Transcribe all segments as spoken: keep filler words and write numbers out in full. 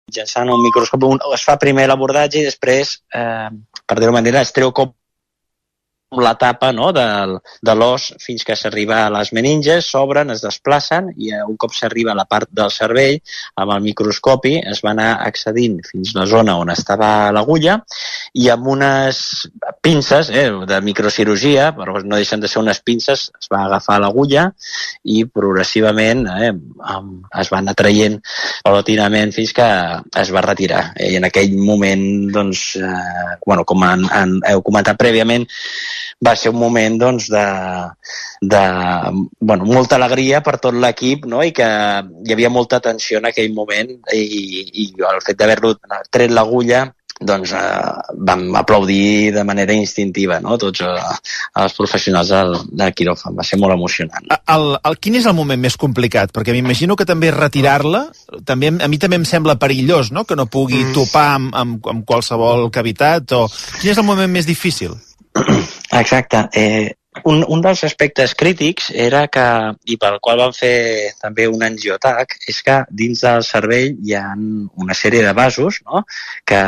mitjançant un microscopi. Un, es fa primer l'abordatge i després, eh, per dir-ho manera, es treu com la tapa, no?, de, de l'os fins que s'arriba a les meninges, s'obren, es desplacen i un cop s'arriba a la part del cervell, amb el microscopi es va anar accedint fins a la zona on estava l'agulla i amb unes pinces eh, de microcirurgia, però no deixen de ser unes pinces, es va agafar l'agulla i progressivament eh, es va anar traient paulatinament fins que es va retirar. I en aquell moment, doncs, eh, bueno, com han, han, heu comentat prèviament, va ser un moment doncs, de, de bueno, molta alegria per tot l'equip, no? I que hi havia molta tensió en aquell moment i, i el fet d'haver-lo tret l'agulla doncs eh, vam aplaudir de manera instintiva, no? Tots eh, els professionals del, del quiròfan. Va ser molt emocionant. El, el, quin és el moment més complicat? Perquè m'imagino que també retirar-la, també, a mi també em sembla perillós, no?, que no pugui mm. topar amb, amb, amb qualsevol cavitat. O... Quin és el moment més difícil? Exacte. Eh, un, un dels aspectes crítics era que, i pel qual van fer també un angiotac, és que dins del cervell hi ha una sèrie de vasos, no?, que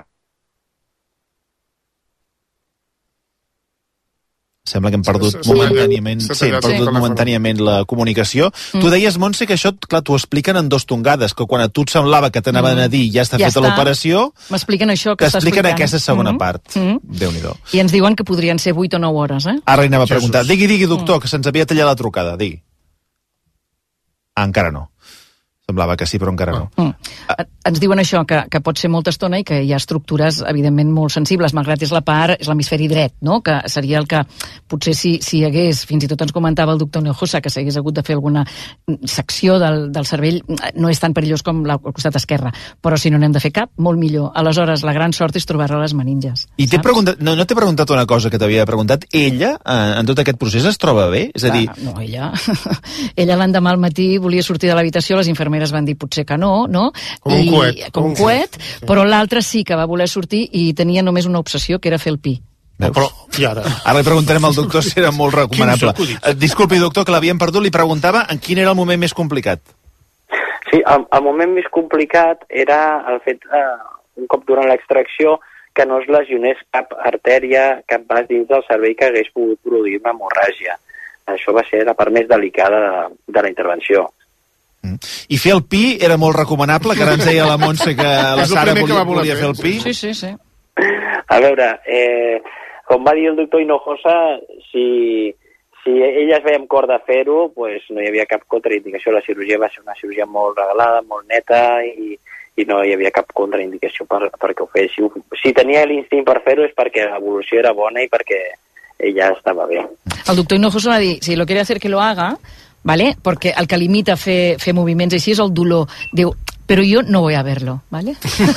sembla que hem perdut sí, momentàniament, sí, sí, perdut momentàniament la comunicació. Mm. Tu deies, Montse, que això, clar, t'ho expliquen en dos tongades, que quan a tu et semblava que t'anaven mm. a dir ja està ja feta l'operació, m'expliquen això que està t'expliquen explicant. Aquesta segona mm. part. Mm. Déu-n'hi-do. I ens diuen que podrien ser vuit o nou hores, eh? Ara hi anava a preguntar. Digui, digui, doctor, mm. que se'ns havia tallat la trucada. Digui. Ah, encara no. Semblava que sí, però encara no. Mm. Ens diuen això, que, que pot ser molta estona i que hi ha estructures, evidentment, molt sensibles, malgrat és la part, és l'hemisferi dret, no?, que seria el que, potser si, si hi hagués, fins i tot ens comentava el doctor Hinojosa, que s'hagués hagut de fer alguna secció del, del cervell, no és tan perillós com la, el costat esquerre, però si no n'hem de fer cap, molt millor. Aleshores, la gran sort és trobar-la a les meninges. I t'he preguntat, no, no t'he preguntat una cosa que t'havia preguntat. Ella, eh, en tot aquest procés, es troba bé? És a dir... Ah, no, ella... ella l'endemà al matí volia sortir de l'habitació, les infermeres van dir potser que no, no? Com un coet. Com un coet, però l'altre sí que va voler sortir i tenia només una obsessió, que era fer el pi. Veus? Però, i ara? Ara li preguntarem al doctor si era molt recomanable. Disculpi, doctor, que l'havíem perdut, li preguntava en quin era el moment més complicat. Sí, el, el moment més complicat era el fet, eh, un cop durant l'extracció, que no es lesionés cap artèria, cap vas dins del cervell que hagués pogut produir una hemorràgia. Això va ser la part més delicada de, de la intervenció. I fer el pi era molt recomanable, que ara ens deia la Montse que la Sara volia, volia fer el pi. Sí, sí, sí. A veure, eh, com va dir el doctor Hinojosa, si, si ella es veia amb cor de fer-ho, pues no hi havia cap contraindicació. La cirurgia va ser una cirurgia molt regalada, molt neta, i, i no hi havia cap contraindicació per, perquè ho fes. Si, si tenia l'instint per fer-ho és perquè l'evolució era bona i perquè ella estava bé. El doctor Hinojosa va dir, si lo quiere hacer que lo haga, ¿vale? Porque el que limita a fer, fer moviments així és el dolor. Diu, però jo no voy a verlo, ¿vale?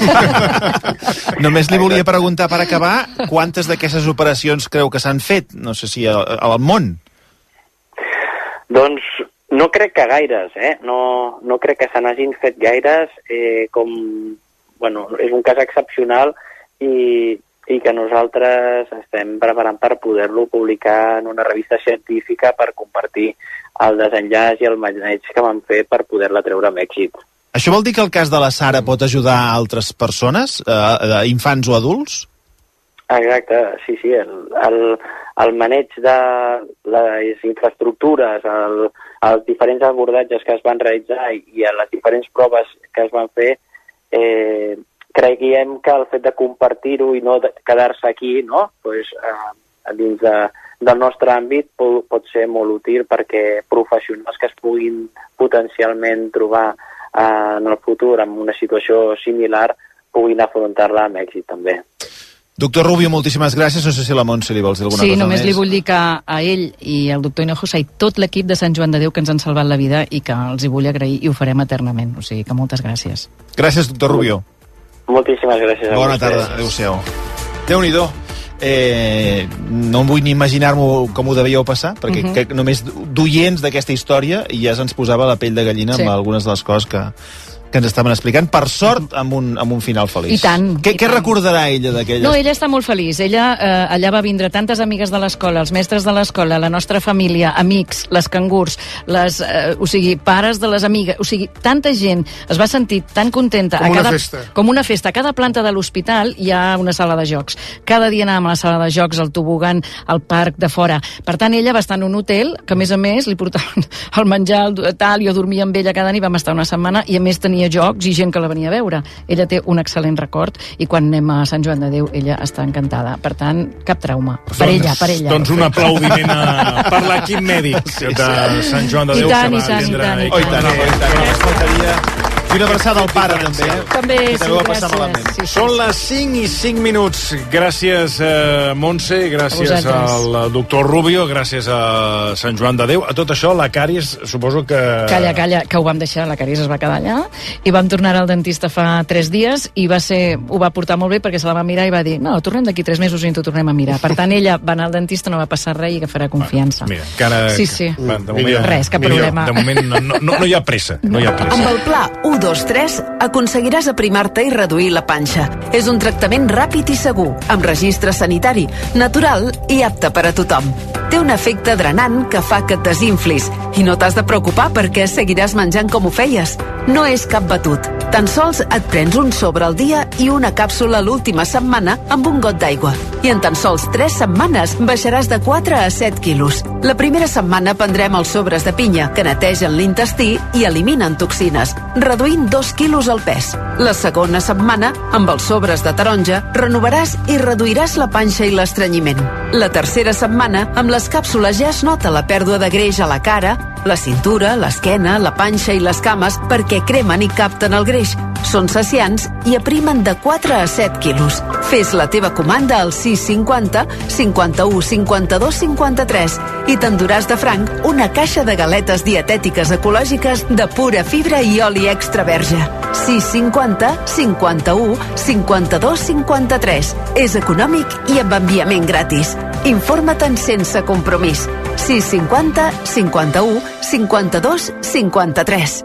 Només li volia preguntar per acabar, quantes d'aquestes operacions creu que s'han fet? No sé si al, al món. Doncs no crec que gaires, eh? No, no crec que se n'hagin fet gaires. Eh, com, bueno, és un cas excepcional i, i que nosaltres estem preparant per poder-lo publicar en una revista científica per compartir el desenllaç i el maneig que vam fer per poder-la treure amb èxit. Això vol dir que el cas de la Sara pot ajudar a altres persones, eh, infants o adults? Exacte, sí, sí. El, el, el maneig de les infraestructures, el, els diferents abordatges que es van realitzar i, i les diferents proves que es van fer, eh, creiem que el fet de compartir-ho i no quedar-se aquí, no?, pues, eh, dins de del nostre àmbit pot, pot ser molt útil perquè professionals que es puguin potencialment trobar eh, en el futur en una situació similar puguin afrontar-la amb èxit també. Doctor Rubio, moltíssimes gràcies. No sé si la Montse li vols dir alguna sí, cosa més. Sí, només li vull dir que a ell i al doctor Hinojosa i tot l'equip de Sant Joan de Déu que ens han salvat la vida i que els hi vull agrair i ho farem eternament. O sigui que moltes gràcies. Gràcies, doctor Rubio. Moltíssimes gràcies a Bona tarda. Adéu-siau. Déu-n'hi-do. Eh, no em vull ni imaginar-m'ho com ho devíeu passar, perquè uh-huh. que només d'oients d'aquesta història ja se'ns posava la pell de gallina sí. amb algunes de les coses que, que ens estaven explicant, per sort amb un, amb un final feliç. I tant. Què, i què tant. recordarà ella d'aquella? No, ella està molt feliç. Ella, eh, allà va vindre tantes amigues de l'escola, els mestres de l'escola, la nostra família, amics, les cangurs, les, eh, o sigui, pares de les amigues, o sigui, tanta gent es va sentir tan contenta. Com a una cada, festa. Com una festa. A cada planta de l'hospital hi ha una sala de jocs. Cada dia anàvem a la sala de jocs, al tobogan, al parc de fora. Per tant, ella va estar en un hotel, que a més a més li portaven el menjar, el tal, jo dormia amb ella cada nit, vam estar una setmana, i a més tenia jocs i gent que la venia a veure. Ella té un excel·lent record i quan anem a Sant Joan de Déu ella està encantada. Per tant, cap trauma. Per doncs, ella, per ella. Doncs un aplaudiment a, per l'equip mèdic sí, de Sant Joan de Déu. I tant, que i tant, i tant. Oh, i tant, i tant, només faltaria. I una abraçada al pare, també, eh? També, que sí, també va passar gràcies. malament. Sí, sí, Són sí. les cinc i cinc minuts. Gràcies, eh, Montse, gràcies al doctor Rubio, gràcies a Sant Joan de Déu. A tot això, la càries, suposo que... Calla, calla, que ho vam deixar, la càries es va quedar allà, i vam tornar al dentista fa tres dies, i va ser, ho va portar molt bé perquè se la va mirar i va dir, no, tornem d'aquí tres mesos i ens ho tornem a mirar. Per tant, ella va anar al dentista, no va passar res i agafarà confiança. Bueno, mira, encara... Sí, sí. Va, de moment, Res, cap problema. De moment no, no, no hi ha pressa, no hi ha pressa. Amb el pla u dos tres aconseguiràs aprimar-te i reduir la panxa. És un tractament ràpid i segur, amb registre sanitari, natural i apte per a tothom. Té un efecte drenant que fa que et desinflis i no t'has de preocupar perquè seguiràs menjant com ho feies. No és cap batut. Tan sols et prens un sobre al dia i una càpsula l'última setmana amb un got d'aigua. I en tan sols tres setmanes baixaràs de quatre a set quilos. La primera setmana prendrem els sobres de pinya, que netegen l'intestí i eliminen toxines, reduint dos quilos al pes. La segona setmana, amb els sobres de taronja, renovaràs i reduiràs la panxa i l'estrenyiment. La tercera setmana, amb les càpsules ja es nota la pèrdua de greix a la cara, la cintura, l'esquena, la panxa i les cames perquè cremen i capten el greix. Són saciants i aprimen de quatre a set quilos. Fes la teva comanda al sis cinquanta cinquanta-u cinquanta-dos cinquanta-tres i t'enduràs de franc una caixa de galetes dietètiques ecològiques de pura fibra i oli extra verge. sis cinquanta cinquanta-u cinquanta-dos cinquanta-tres. És econòmic i amb enviament gratis. Informa-te'n sense compromís. sis cinquanta cinquanta-u cinquanta-dos cinquanta-tres.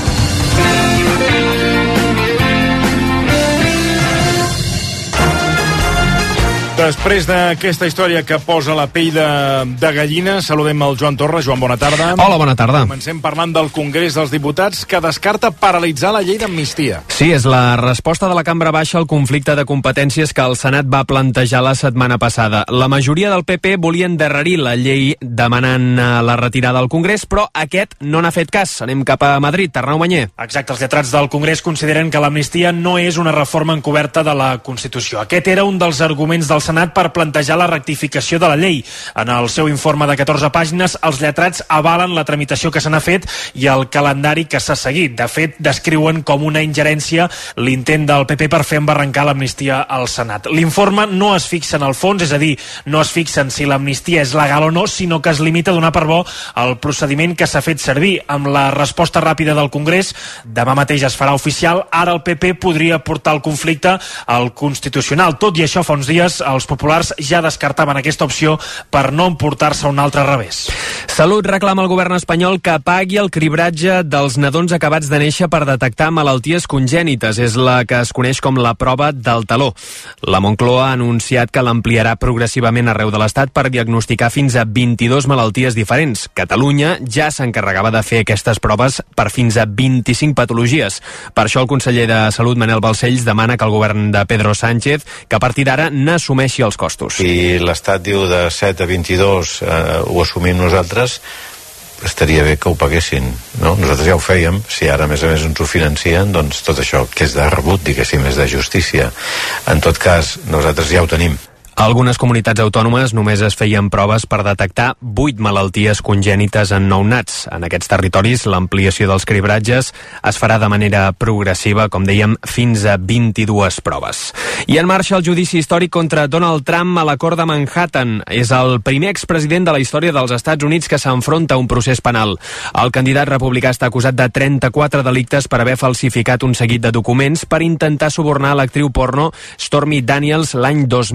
Després d'aquesta història que posa la pell de, de gallina, saludem el Joan Torres. Joan, bona tarda. Hola, bona tarda. Comencem parlant del Congrés dels Diputats, que descarta paralitzar la llei d'amnistia. Sí, és la resposta de la Cambra Baixa al conflicte de competències que el Senat va plantejar la setmana passada. La majoria del P P volia endarrerir la llei demanant la retirada al Congrés, però aquest no n'ha fet cas. Anem cap a Madrid. Arnau Manyer. Exacte, els lletrats del Congrés consideren que l'amnistia no és una reforma encoberta de la Constitució. Aquest era un dels arguments del Senat per plantejar la rectificació de la llei. En el seu informe de catorze pàgines, els lletrats avalen la tramitació que se n'ha fet i el calendari que s'ha seguit. De fet, descriuen com una ingerència l'intent del P P per fer embarrancar l'amnistia al Senat. L'informe no es fixa en el fons, és a dir, no es fixa en si l'amnistia és legal o no, sinó que es limita a donar per bo el procediment que s'ha fet servir. Amb la resposta ràpida del Congrés, demà mateix es farà oficial, ara el P P podria portar el conflicte al Constitucional. Tot i això, fa uns dies, els populars ja descartaven aquesta opció per no emportar-se un altre revés. Salut reclama al govern espanyol que pagui el cribratge dels nadons acabats de néixer per detectar malalties congènites. És la que es coneix com la prova del taló. La Moncloa ha anunciat que l'ampliarà progressivament arreu de l'Estat per diagnosticar fins a vint-i-dues malalties diferents. Catalunya ja s'encarregava de fer aquestes proves per fins a vint-i-cinc patologies. Per això el conseller de Salut, Manel Balcells, demana que el govern de Pedro Sánchez, que a partir d'ara n'assumeixi els costos. Si l'Estat diu de set a vint-i-dos eh, ho assumim nosaltres, estaria bé que ho paguessin, no? Nosaltres ja ho fèiem, si ara a més a més ens ho financien, doncs tot això que és de rebut, diguéssim, és de justícia. En tot cas, nosaltres ja ho tenim. A algunes comunitats autònomes només es feien proves per detectar vuit malalties congènites en nounats. En aquests territoris, l'ampliació dels cribratges es farà de manera progressiva, com dèiem, fins a vint-i-dues proves. I en marxa el judici històric contra Donald Trump a la Cort de Manhattan. És el primer expresident de la història dels Estats Units que s'enfronta a un procés penal. El candidat republicà està acusat de trenta-quatre delictes per haver falsificat un seguit de documents per intentar subornar l'actriu porno Stormy Daniels l'any dos mil setze.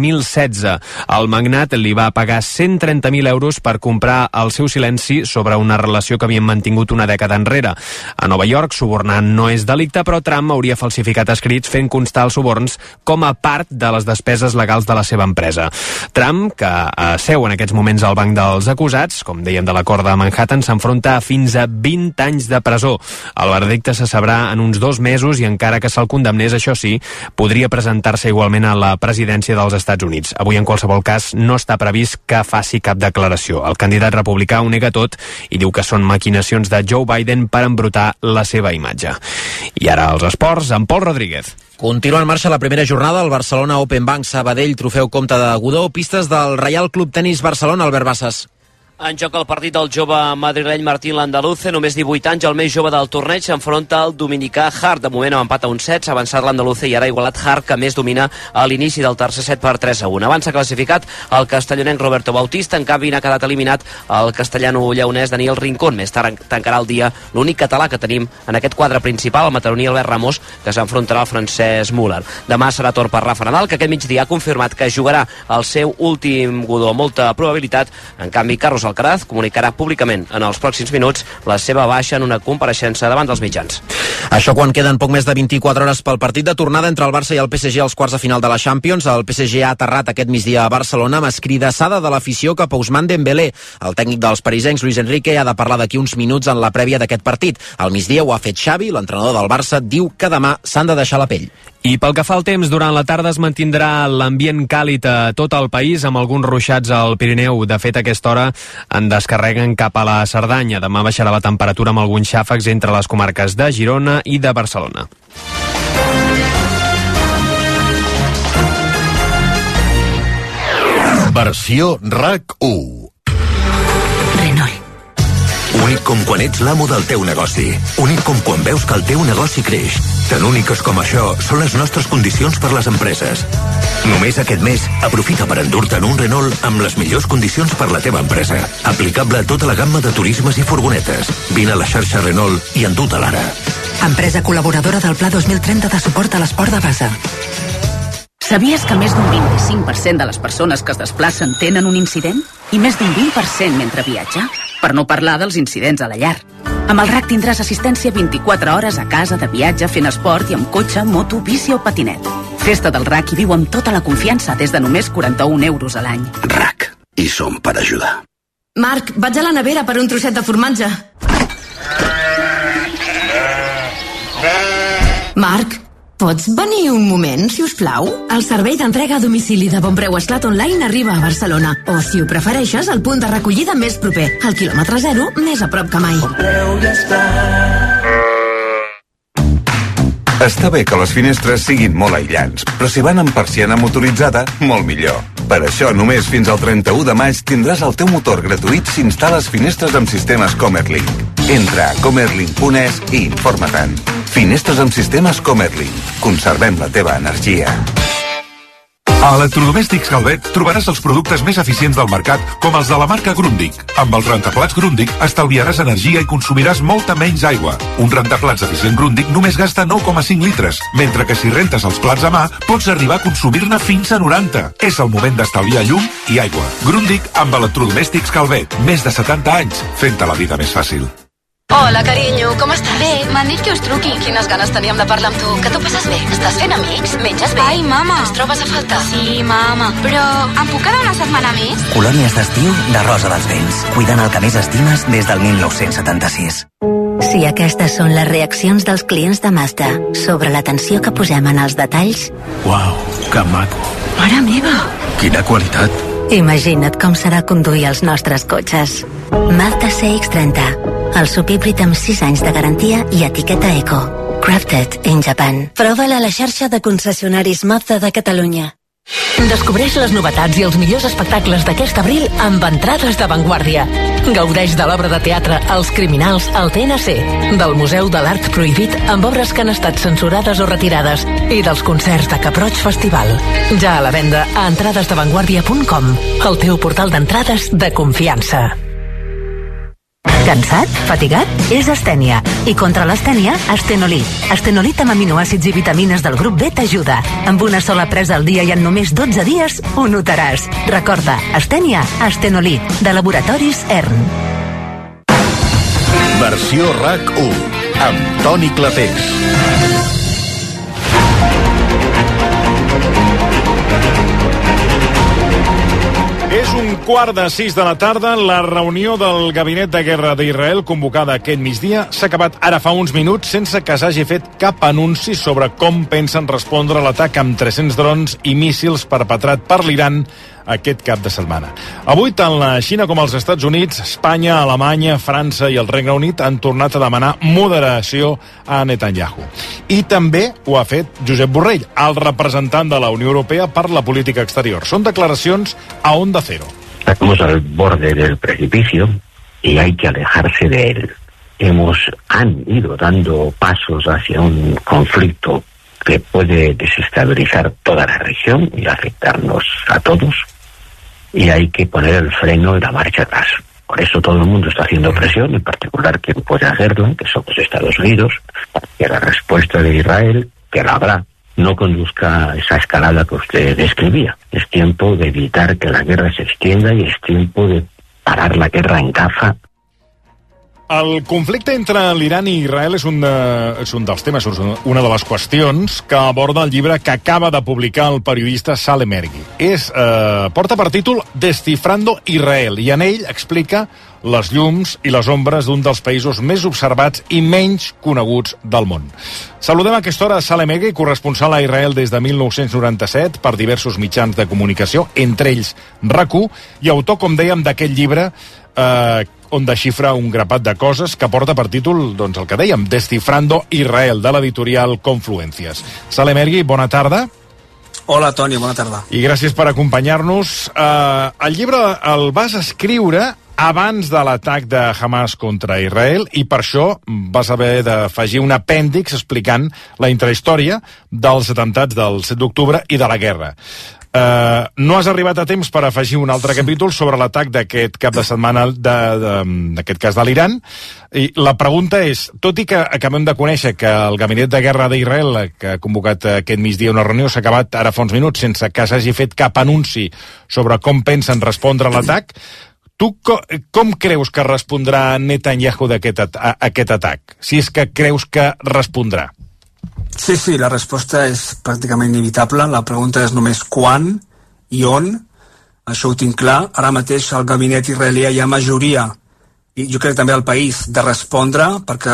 setze. El magnat li va pagar cent trenta mil euros per comprar el seu silenci sobre una relació que havien mantingut una dècada enrere. A Nova York, subornar no és delicte, però Trump hauria falsificat escrits fent constar els suborns com a part de les despeses legals de la seva empresa. Trump, que seu en aquests moments al banc dels acusats, com dèiem de l'acord de Manhattan, s'enfronta a fins a vint anys de presó. El veredicte se sabrà en uns dos mesos i encara que se'l condemnés, això sí, podria presentar-se igualment a la presidència dels Estats Units. Avui, en qualsevol cas, no està previst que faci cap declaració. El candidat republicà ho nega tot i diu que són maquinacions de Joe Biden per embrutar la seva imatge. I ara els esports, amb Pol Rodríguez. Continua en marxa la primera jornada al Barcelona Open Bank Sabadell Trofeu Comte de Godó, pistes del Reial Club Tenis Barcelona, Albert Bassas. En joc el partit del jove madrileny Martín Landaluce, només divuit anys, el més jove del torneig, s'enfronta al dominicà Hart. De moment amb empat a un set, s'ha avançat Landaluce i ara ha igualat Hart, que més domina a l'inici del tercer set per tres a un. Abans s'ha classificat el castellonenc Roberto Bautista, en canvi n'ha quedat eliminat el castellano-lleonès Daniel Rincón. Més tard tancarà el dia l'únic català que tenim en aquest quadre principal, el mataroní Albert Ramos, que s'enfrontarà al francès Müller. Demà serà torn per Rafa Nadal, que aquest migdia ha confirmat que jugarà el seu últim Godó amb molta probabilitat. En canvi, Carlos Alcaraz comunicarà públicament en els pròxims minuts la seva baixa en una compareixença davant dels mitjans. Això quan queden poc més de vint-i-quatre hores pel partit de tornada entre el Barça i el P S G als quarts de final de la Champions. El P S G ha aterrat aquest migdia a Barcelona amb escridassada de l'afició cap a Ousmane Dembélé. El tècnic dels parisencs, Luis Enrique, ha de parlar d'aquí uns minuts en la prèvia d'aquest partit. Al migdia ho ha fet Xavi, l'entrenador del Barça, diu que demà s'han de deixar la pell. I pel que fa al temps, durant la tarda es mantindrà l'ambient càlid a tot el país, amb alguns ruixats al Pirineu. De fet, a aquesta hora en descarreguen cap a la Cerdanya. Demà baixarà la temperatura amb alguns xàfecs entre les comarques de Girona i de Barcelona. Versió RAC u. Renault. Únic com quan ets l'amo del teu negoci. Únic com quan veus que el teu negoci creix. Tan úniques com això són les nostres condicions per les empreses. Només aquest mes, aprofita per endur-te'n un Renault amb les millors condicions per la teva empresa. Aplicable a tota la gamma de turismes i furgonetes. Vine a la xarxa Renault i endú-te l'ara. Empresa col·laboradora del Pla dos mil trenta de suport a l'esport de base. Sabies que més d'un vint-i-cinc per cent de les persones que es desplacen tenen un incident? I més d'un vint per cent mentre viatja? Per no parlar dels incidents a la llar. Amb el RAC tindràs assistència vint-i-quatre hores a casa, de viatge, fent esport i amb cotxe, moto, bici o patinet. Festa del RAC i viu amb tota la confiança des de només quaranta-un euros a l'any. RAC. I som per ajudar. Marc, vaig a la nevera per un trosset de formatge. Marc, pots venir un moment, si us plau? El servei d'entrega a domicili de Bonpreu Esclat Online arriba a Barcelona. O, si ho prefereixes, el punt de recollida més proper. Al quilòmetre zero, més a prop que mai. Bonpreu i Esclat. Està bé que les finestres siguin molt aïllants, però si van amb persiana motoritzada, molt millor. Per això, només fins al trenta-u de maig tindràs el teu motor gratuït si instal·les finestres amb sistemes Comerlink. Entra a comerlink punt es i informa-te'n. Finestres amb sistemes Comerlink. Conservem la teva energia. A Electrodomèstics Calvet trobaràs els productes més eficients del mercat, com els de la marca Grundig. Amb els rentaplats Grundig estalviaràs energia i consumiràs molta menys aigua. Un rentaplats eficient Grundig només gasta nou coma cinc litres, mentre que si rentes els plats a mà pots arribar a consumir-ne fins a noranta. És el moment d'estalviar llum i aigua. Grundig amb Electrodomèstics Calvet. Més de setanta anys, fent-te la vida més fàcil. Hola, carinyo, com estàs? Bé, m'han dit que us truqui. Quines ganes teníem de parlar amb tu. Que t'ho passes bé? Estàs fent amics? Menges bé? Ai, mama. Ens trobes a faltar? Sí, mama. Però em puc quedar una setmana més? Colònies d'estiu de Rosa dels Vents. Cuidant el que més estimes des del mil nou-cents setanta-sis. Si aquestes són les reaccions dels clients de Mazda sobre l'atenció que posem en els detalls... Uau, que maco. Mare meva! Quina qualitat. Imagina't com serà conduir els nostres cotxes. Mazda C X trenta. El subhíbrid amb sis anys de garantia i etiqueta Eco. Crafted in Japan. Prova-la a la xarxa de concessionaris Mazda de Catalunya. Descobreix les novetats i els millors espectacles d'aquest abril amb entrades d'avantguàrdia. Gaudeix de l'obra de teatre Els Criminals al T N C, del Museu de l'Art Prohibit amb obres que han estat censurades o retirades i dels concerts de Cap-roig Festival. Ja a la venda a entrades d'avantguàrdia punt com, el teu portal d'entrades de confiança. Cansat? Fatigat? És astènia. I contra l'astènia, Astenolit. Astenolit amb aminoàcids i vitamines del grup B t'ajuda. Amb una sola presa al dia i en només dotze dies ho notaràs. Recorda, astènia, Astenolit, de Laboratoris E R N. Versió R A C u, amb Toni Clapés. És un quart de sis de la tarda. La reunió del Gabinet de Guerra d'Israel, convocada aquest migdia, s'ha acabat ara fa uns minuts sense que s'hagi fet cap anunci sobre com pensen respondre a l'atac amb tres-cents drons i míssils perpetrat per l'Iran aquest cap de setmana. Avui, tant la Xina com els Estats Units, Espanya, Alemanya, França i el Regne Unit han tornat a demanar moderació a Netanyahu. I també ho ha fet Josep Borrell, el representant de la Unió Europea per la política exterior. Són declaracions a Onda Cero. Estamos al borde del precipicio y hay que alejarse de él. Hemos, han ido dando pasos hacia un conflicto que puede desestabilizar toda la región y afectarnos a todos, y hay que poner el freno y la marcha atrás. Por eso todo el mundo está haciendo presión, en particular quien puede hacerlo, que son los Estados Unidos, para que la respuesta de Israel, que la habrá, no conduzca a esa escalada que usted describía. Es tiempo de evitar que la guerra se extienda y es tiempo de parar la guerra en Gaza. El conflicte entre l'Iran i Israel és un, de, és un dels temes, una de les qüestions que aborda el llibre que acaba de publicar el periodista Salem Ergi. És, eh, porta per títol Descifrando Israel, i en ell explica les llums i les ombres d'un dels països més observats i menys coneguts del món. Saludem a aquesta hora a Salem Ergi, corresponsal a Israel des de mil nou-cents noranta-set per diversos mitjans de comunicació, entre ells R A C u, i autor, com dèiem, d'aquest llibre eh, on desxifra un grapat de coses que porta per títol, doncs el que dèiem, Descifrando Israel, de l'editorial Confluencias. Salem Ergi, bona tarda. Hola, Toni, bona tarda. I gràcies per acompanyar-nos. Uh, el llibre el vas escriure abans de l'atac de Hamas contra Israel i per això vas haver d'afegir un apèndix explicant la intrahistòria dels atemptats del set d'octubre i de la guerra. Uh, no has arribat a temps per afegir un altre capítol sobre l'atac d'aquest cap de setmana d'aquest cas de l'Iran, i la pregunta és, tot i que acabem de conèixer que el Gabinet de Guerra d'Israel, que ha convocat aquest migdia una reunió, s'ha acabat ara fa uns minuts sense que s'hagi fet cap anunci sobre com pensen respondre a l'atac, tu co com creus que respondrà Netanyahu d'aquest at aquest atac? Si és que creus que respondrà. Sí, sí, la resposta és pràcticament inevitable. La pregunta és només quan i on. Això ho tinc clar. Ara mateix al gabinet israelià hi ha majoria, i jo crec també al país, de respondre, perquè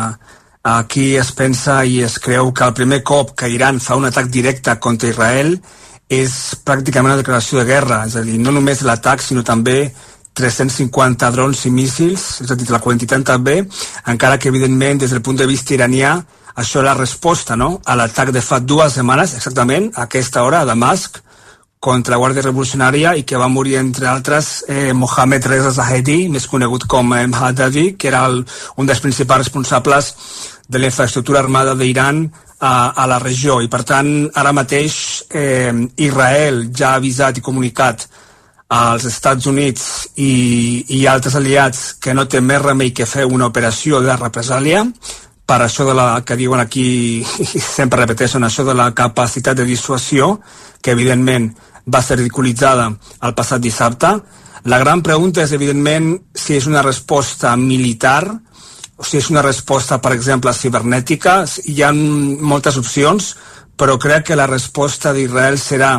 aquí es pensa i es creu que el primer cop que Iran fa un atac directe contra Israel és pràcticament una declaració de guerra. És a dir, no només l'atac, sinó també tres-cents cinquanta drons i míssils, és a dir, la quantitat també, encara que evidentment des del punt de vista iranià això és la resposta, no?, a l'atac de fa dues setmanes, exactament, a aquesta hora, a Damasc, contra la Guàrdia Revolucionària, i que va morir, entre altres, eh, Mohammed Reza Zahedi, més conegut com eh, Mahdavi, que era el, un dels principals responsables de la infraestructura armada d'Iran a, a la regió. I, per tant, ara mateix eh, Israel ja ha avisat i comunicat als Estats Units i, i altres aliats que no té més remei que fer una operació de represàlia, per això de la que diuen aquí, i sempre repeteixen, això de la capacitat de dissuasió, que evidentment va ser ridiculitzada el passat dissabte. La gran pregunta és, evidentment, si és una resposta militar o si és una resposta, per exemple, cibernètica. Hi ha moltes opcions, però crec que la resposta d'Israel serà,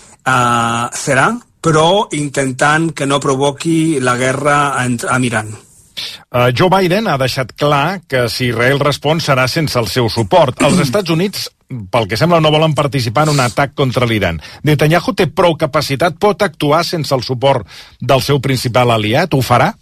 uh, serà, però intentant que no provoqui la guerra amb Iran. Uh, Joe Biden ha deixat clar que si Israel respon serà sense el seu suport. Els Estats Units, pel que sembla, no volen participar en un atac contra l'Iran. Netanyahu té prou capacitat, pot actuar sense el suport del seu principal aliat? Ho farà?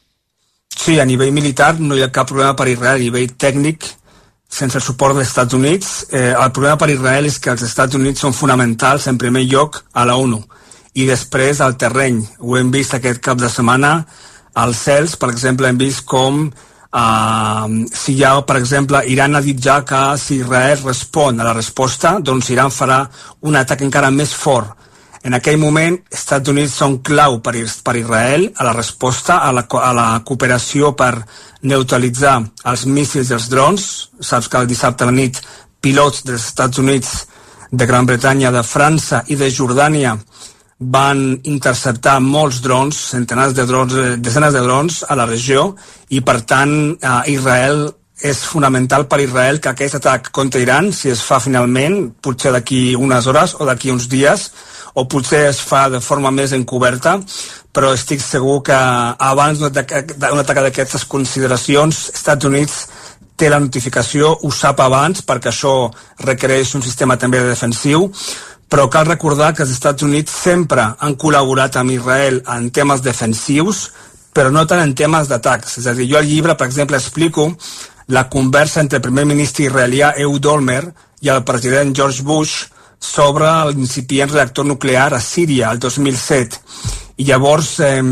Sí, a nivell militar no hi ha cap problema per Israel. A nivell tècnic, sense el suport dels Estats Units, eh, el problema per Israel és que els Estats Units són fonamentals, en primer lloc, a la ONU. I després al terreny. Ho hem vist aquest cap de setmana. Als cels, per exemple, hem vist com uh, si hi ha, per exemple, Iran ha dit ja que si Israel respon a la resposta, doncs Iran farà un atac encara més fort. En aquell moment, els Estats Units són clau per, per Israel a la resposta a la, a la cooperació per neutralitzar els míssils i els drons. Saps que el dissabte a la nit pilots dels Estats Units, de Gran Bretanya, de França i de Jordània van interceptar molts drons, centenars de drons, desenes de drons a la regió, i per tant eh, Israel és fonamental per Israel que aquest atac contra Iran, si es fa finalment, potser d'aquí unes hores o d'aquí uns dies, o potser es fa de forma més encoberta, però estic segur que abans d'un atac d'aquestes consideracions, Estats Units té la notificació, ho sap abans, perquè això requereix un sistema també defensiu, però cal recordar que els Estats Units sempre han col·laborat amb Israel en temes defensius, però no tant en temes d'atacs. És a dir, jo al llibre, per exemple, explico la conversa entre el primer ministre israelià Ehud Olmert i el president George Bush sobre l'incipient reactor nuclear a Síria el dos mil set. I llavors eh,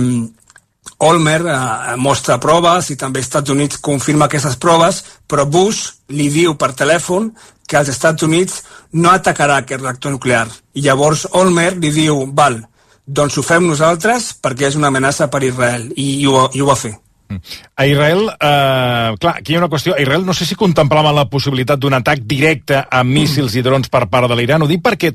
Olmert eh, mostra proves i també els Estats Units confirma aquestes proves, però Bush li diu per telèfon que els Estats Units no atacarà aquest reactor nuclear. I llavors Olmert li diu, val, doncs ho fem nosaltres perquè és una amenaça per Israel, i, i, ho, i ho va fer. A Israel, eh, clar, aquí hi ha una qüestió. A Israel no sé si contemplava la possibilitat d'un atac directe amb míssils i drons per part de l'Iran. Ho dic perquè,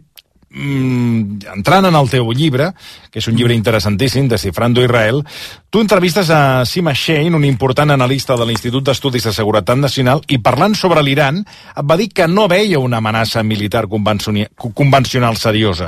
mm, entrant en el teu llibre, que és un llibre interessantíssim, Descifrando Israel, tu entrevistes a Sima Shein, un important analista de l'Institut d'Estudis de Seguretat Nacional, i parlant sobre l'Iran, et va dir que no veia una amenaça militar convencional seriosa.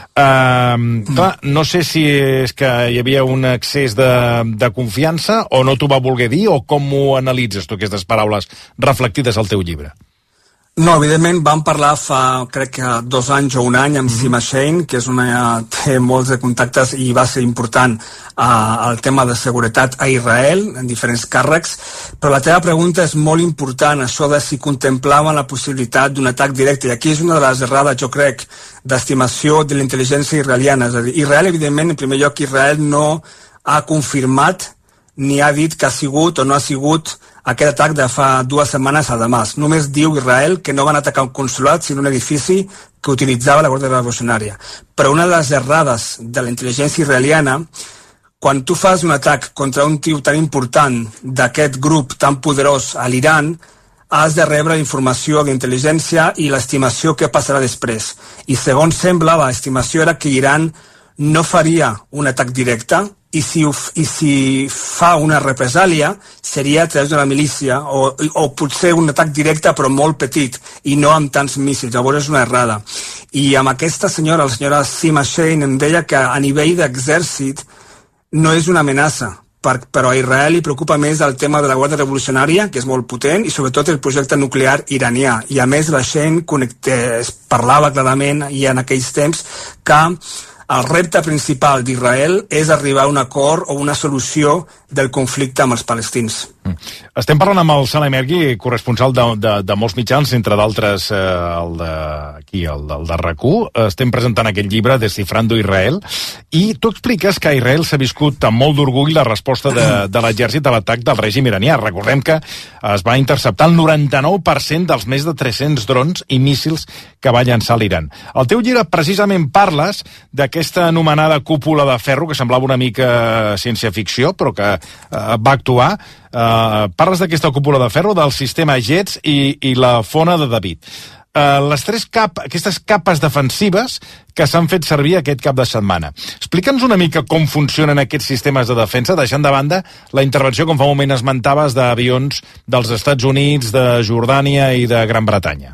Uh, clar, no sé si és que hi havia un excés de, de confiança o no t'ho va voler dir, o com ho analitzes tu, aquestes paraules reflectides al teu llibre? No, evidentment vam parlar fa, crec que dos anys o un any amb Sima Shein, que és una, té molts de contactes i va ser important uh, al tema de seguretat a Israel, en diferents càrrecs, però la teva pregunta és molt important, això de si contemplaven la possibilitat d'un atac directe, i aquí és una de les errades, jo crec, d'estimació de la intel·ligència israeliana. És a dir, Israel, evidentment, en primer lloc, Israel no ha confirmat ni ha dit que ha sigut o no ha sigut aquest atac de fa dues setmanes a Damas. Només diu Israel que no van atacar un consolat, sinó un edifici que utilitzava la Guàrdia Revolucionària. Però una de les errades de la intel·ligència israeliana, quan tu fas un atac contra un tio tan important d'aquest grup tan poderós a l'Iran, has de rebre informació d'intel·ligència i l'estimació que passarà després. I segons sembla, l'estimació era que Iran no faria un atac directe, i si, i si fa una represàlia seria a través d'una milícia o, o potser un atac directe però molt petit i no amb tants míssils. Llavors és una errada. I amb aquesta senyora, la senyora Sima Shein, em deia que a nivell d'exèrcit no és una amenaça, per, però a Israel li preocupa més el tema de la Guàrdia Revolucionària, que és molt potent, i sobretot el projecte nuclear iranià. I a més la Shein connecte, parlava clarament, i en aquells temps, que el repte principal d'Israel és arribar a un acord o una solució del conflicte amb els palestins. Mm. Estem parlant amb el Salem Ergui, corresponsal de, de, de molts mitjans, entre d'altres eh, el de, aquí, el, el de R A C U. Estem presentant aquest llibre, Descifrando Israel, i tu expliques que a Israel s'ha viscut amb molt d'orgull la resposta de, de l'exèrcit a l'atac del règim iranià. Recordem que es va interceptar el noranta-nou per cent dels més de tres-cents drons i míssils que va llançar l'Iran. Al teu llibre precisament parles d'aquesta anomenada cúpula de ferro, que semblava una mica ciència-ficció, però que eh, va actuar. Uh, parles d'aquesta cúpula de ferro, del sistema Jets i, i la fona de David. Uh, les tres cap, aquestes capes defensives que s'han fet servir aquest cap de setmana. Explica'ns una mica com funcionen aquests sistemes de defensa, deixant de banda la intervenció, com fa un moment esmentaves, d'avions dels Estats Units, de Jordània i de Gran Bretanya.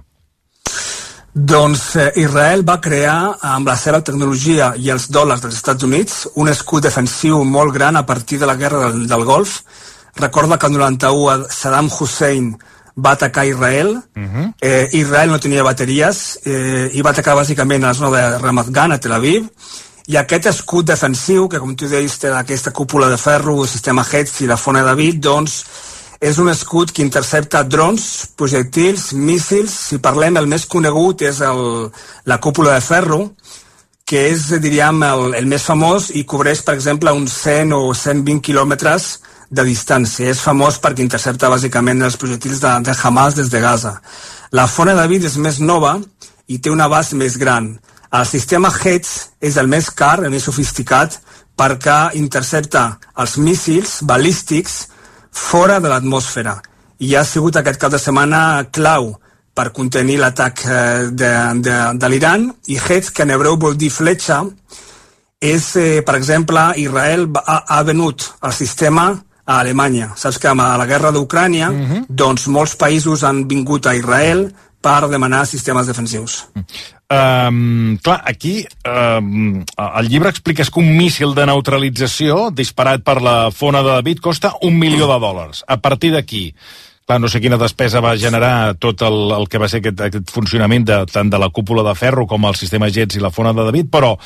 Doncs eh, Israel va crear, amb la seva tecnologia i els dòlars dels Estats Units, un escut defensiu molt gran a partir de la guerra del, del Golf. Recorda que el noranta-u Saddam Hussein va atacar Israel. Uh-huh. eh, Israel no tenia bateries eh, i va atacar bàsicament a la zona de Ramat Gan, a Tel Aviv, i aquest escut defensiu, que com tu deies té aquesta cúpula de ferro, el sistema Hetz i la fona de David, doncs és un escut que intercepta drons, projectils, míssils. Si parlem, el més conegut és el, la cúpula de ferro, que és, diríem, el, el més famós i cobreix, per exemple, uns cent o cent vint quilòmetres de distància. És famós perquè intercepta bàsicament els projectils de, de Hamas des de Gaza. La fona de David és més nova i té un abast més gran. El sistema Hedge és el més car, el més sofisticat, perquè intercepta els míssils balístics fora de l'atmosfera. I ha sigut aquest cap de setmana clau per contenir l'atac de, de, de l'Iran, i Hedge, que en hebreu vol dir fletxa, és, eh, per exemple, Israel ha, ha venut el sistema a Alemanya. Saps que a la guerra d'Ucrània, uh-huh. doncs molts països han vingut a Israel per demanar sistemes defensius. Um, clar, aquí um, el llibre expliques que un míssil de neutralització disparat per la Fona de David costa un milió de dòlars. A partir d'aquí, clar, no sé quina despesa va generar tot el, el que va ser aquest, aquest funcionament de, tant de la cúpula de ferro com el sistema Jets i la Fona de David, però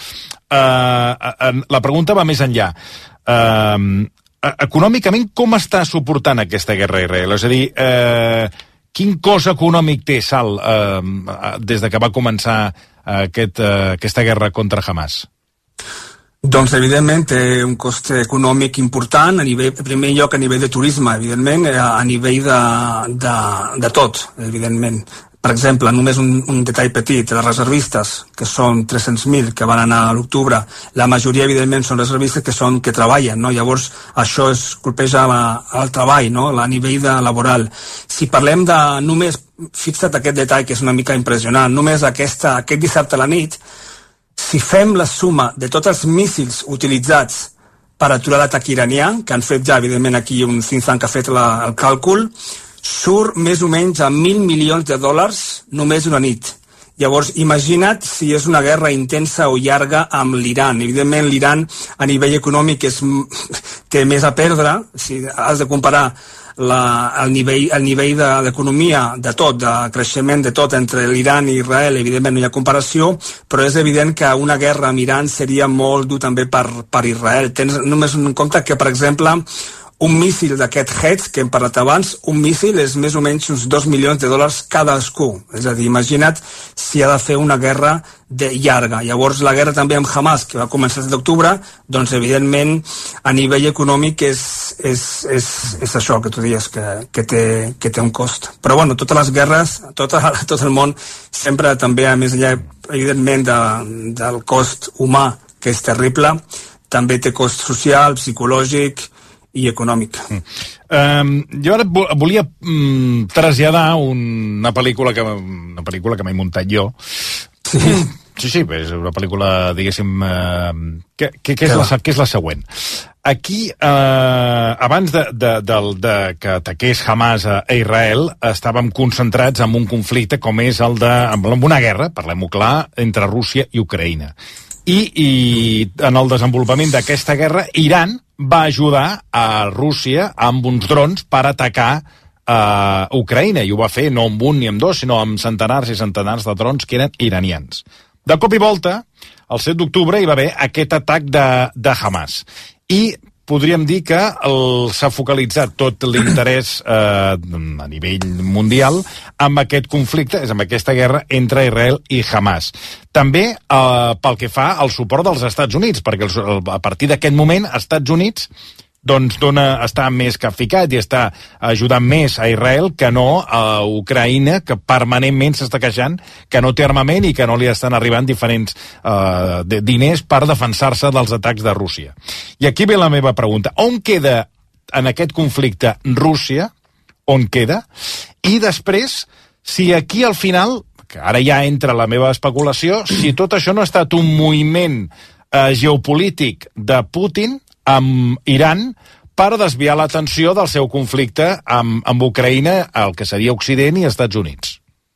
uh, la pregunta va més enllà. Uh, econòmicament, com està suportant aquesta guerra a Israel? És a dir, uh, quin cost econòmic té, Sal, uh, des de que va començar uh, aquest, uh, aquesta guerra contra Hamas? Doncs, evidentment, té un cost econòmic important, a nivell, en primer lloc a nivell de turisme, evidentment, a nivell de, de, de tot, evidentment. Per exemple, només un, un detall petit, les reservistes, que són tres-cents mil, que van anar a l'octubre, la majoria, evidentment, són reservistes que són que treballen, no? Llavors, això es colpeja el treball, no? A nivell de laboral. Si parlem de només, fixa't aquest detall, que és una mica impressionant, només aquesta, aquest dissabte a la nit, si fem la suma de tots els míssils utilitzats per aturar l'atac iranià, que han fet ja, evidentment, aquí un think tank que ha fet la, el càlcul, surt més o menys a mil milions de dòlars només una nit. Llavors, imagina't si és una guerra intensa o llarga amb l'Iran. Evidentment, l'Iran, a nivell econòmic, és, té més a perdre, si has de comparar La, el nivell, el nivell de, d'economia, de tot, de creixement de tot entre l'Iran i Israel, evidentment no hi ha comparació, però és evident que una guerra amb Iran seria molt dur també per, per Israel. Tens només en compte que, per exemple, un míssil d'aquest Hedge, que hem parlat abans, un míssil és més o menys uns dos milions de dòlars cadascú. És a dir, imagina't si ha de fer una guerra de llarga. Llavors, la guerra també amb Hamas, que va començar el d'octubre, doncs, evidentment, a nivell econòmic és, és, és, és això que tu dius, que, que, té, que té un cost. Però, bueno, totes les guerres, tot, tot el món, sempre també, a més enllà, evidentment, de, del cost humà, que és terrible, també té cost social, psicològic i econòmic. Mm. Um, jo ara volia um, traslladar una pel·lícula que, una pel·lícula que m'he muntat jo. Sí. Sí, sí, és una pel·lícula, diguéssim, uh, que, que, que, és la, que és la següent. Aquí, uh, abans de, de, de, de que ataqués Hamas a Israel, estàvem concentrats en un conflicte com és el de, en una guerra, parlem-ho clar, entre Rússia i Ucraïna. I, i en el desenvolupament d'aquesta guerra, Iran va ajudar a Rússia amb uns drons per atacar a uh, Ucraïna, i ho va fer no amb un ni amb dos, sinó amb centenars i centenars de drons que eren iranians. De cop i volta, el set d'octubre hi va haver aquest atac de, de Hamas. I podríem dir que s'ha focalitzat tot l'interès eh, a nivell mundial amb aquest conflicte, és amb aquesta guerra entre Israel i Hamas. També eh, pel que fa al suport dels Estats Units, perquè el, a partir d'aquest moment, els Estats Units doncs dona, està més capficat i està ajudant més a Israel que no a Ucraïna, que permanentment s'està queixant que no té armament i que no li estan arribant diferents uh, de, diners per defensar-se dels atacs de Rússia. I aquí ve la meva pregunta. On queda en aquest conflicte Rússia? On queda? I després, si aquí al final, que ara ja entra la meva especulació, si tot això no ha estat un moviment uh, geopolític de Putin amb Iran per desviar l'atenció del seu conflicte amb, amb Ucraïna, el que seria Occident i Estats Units.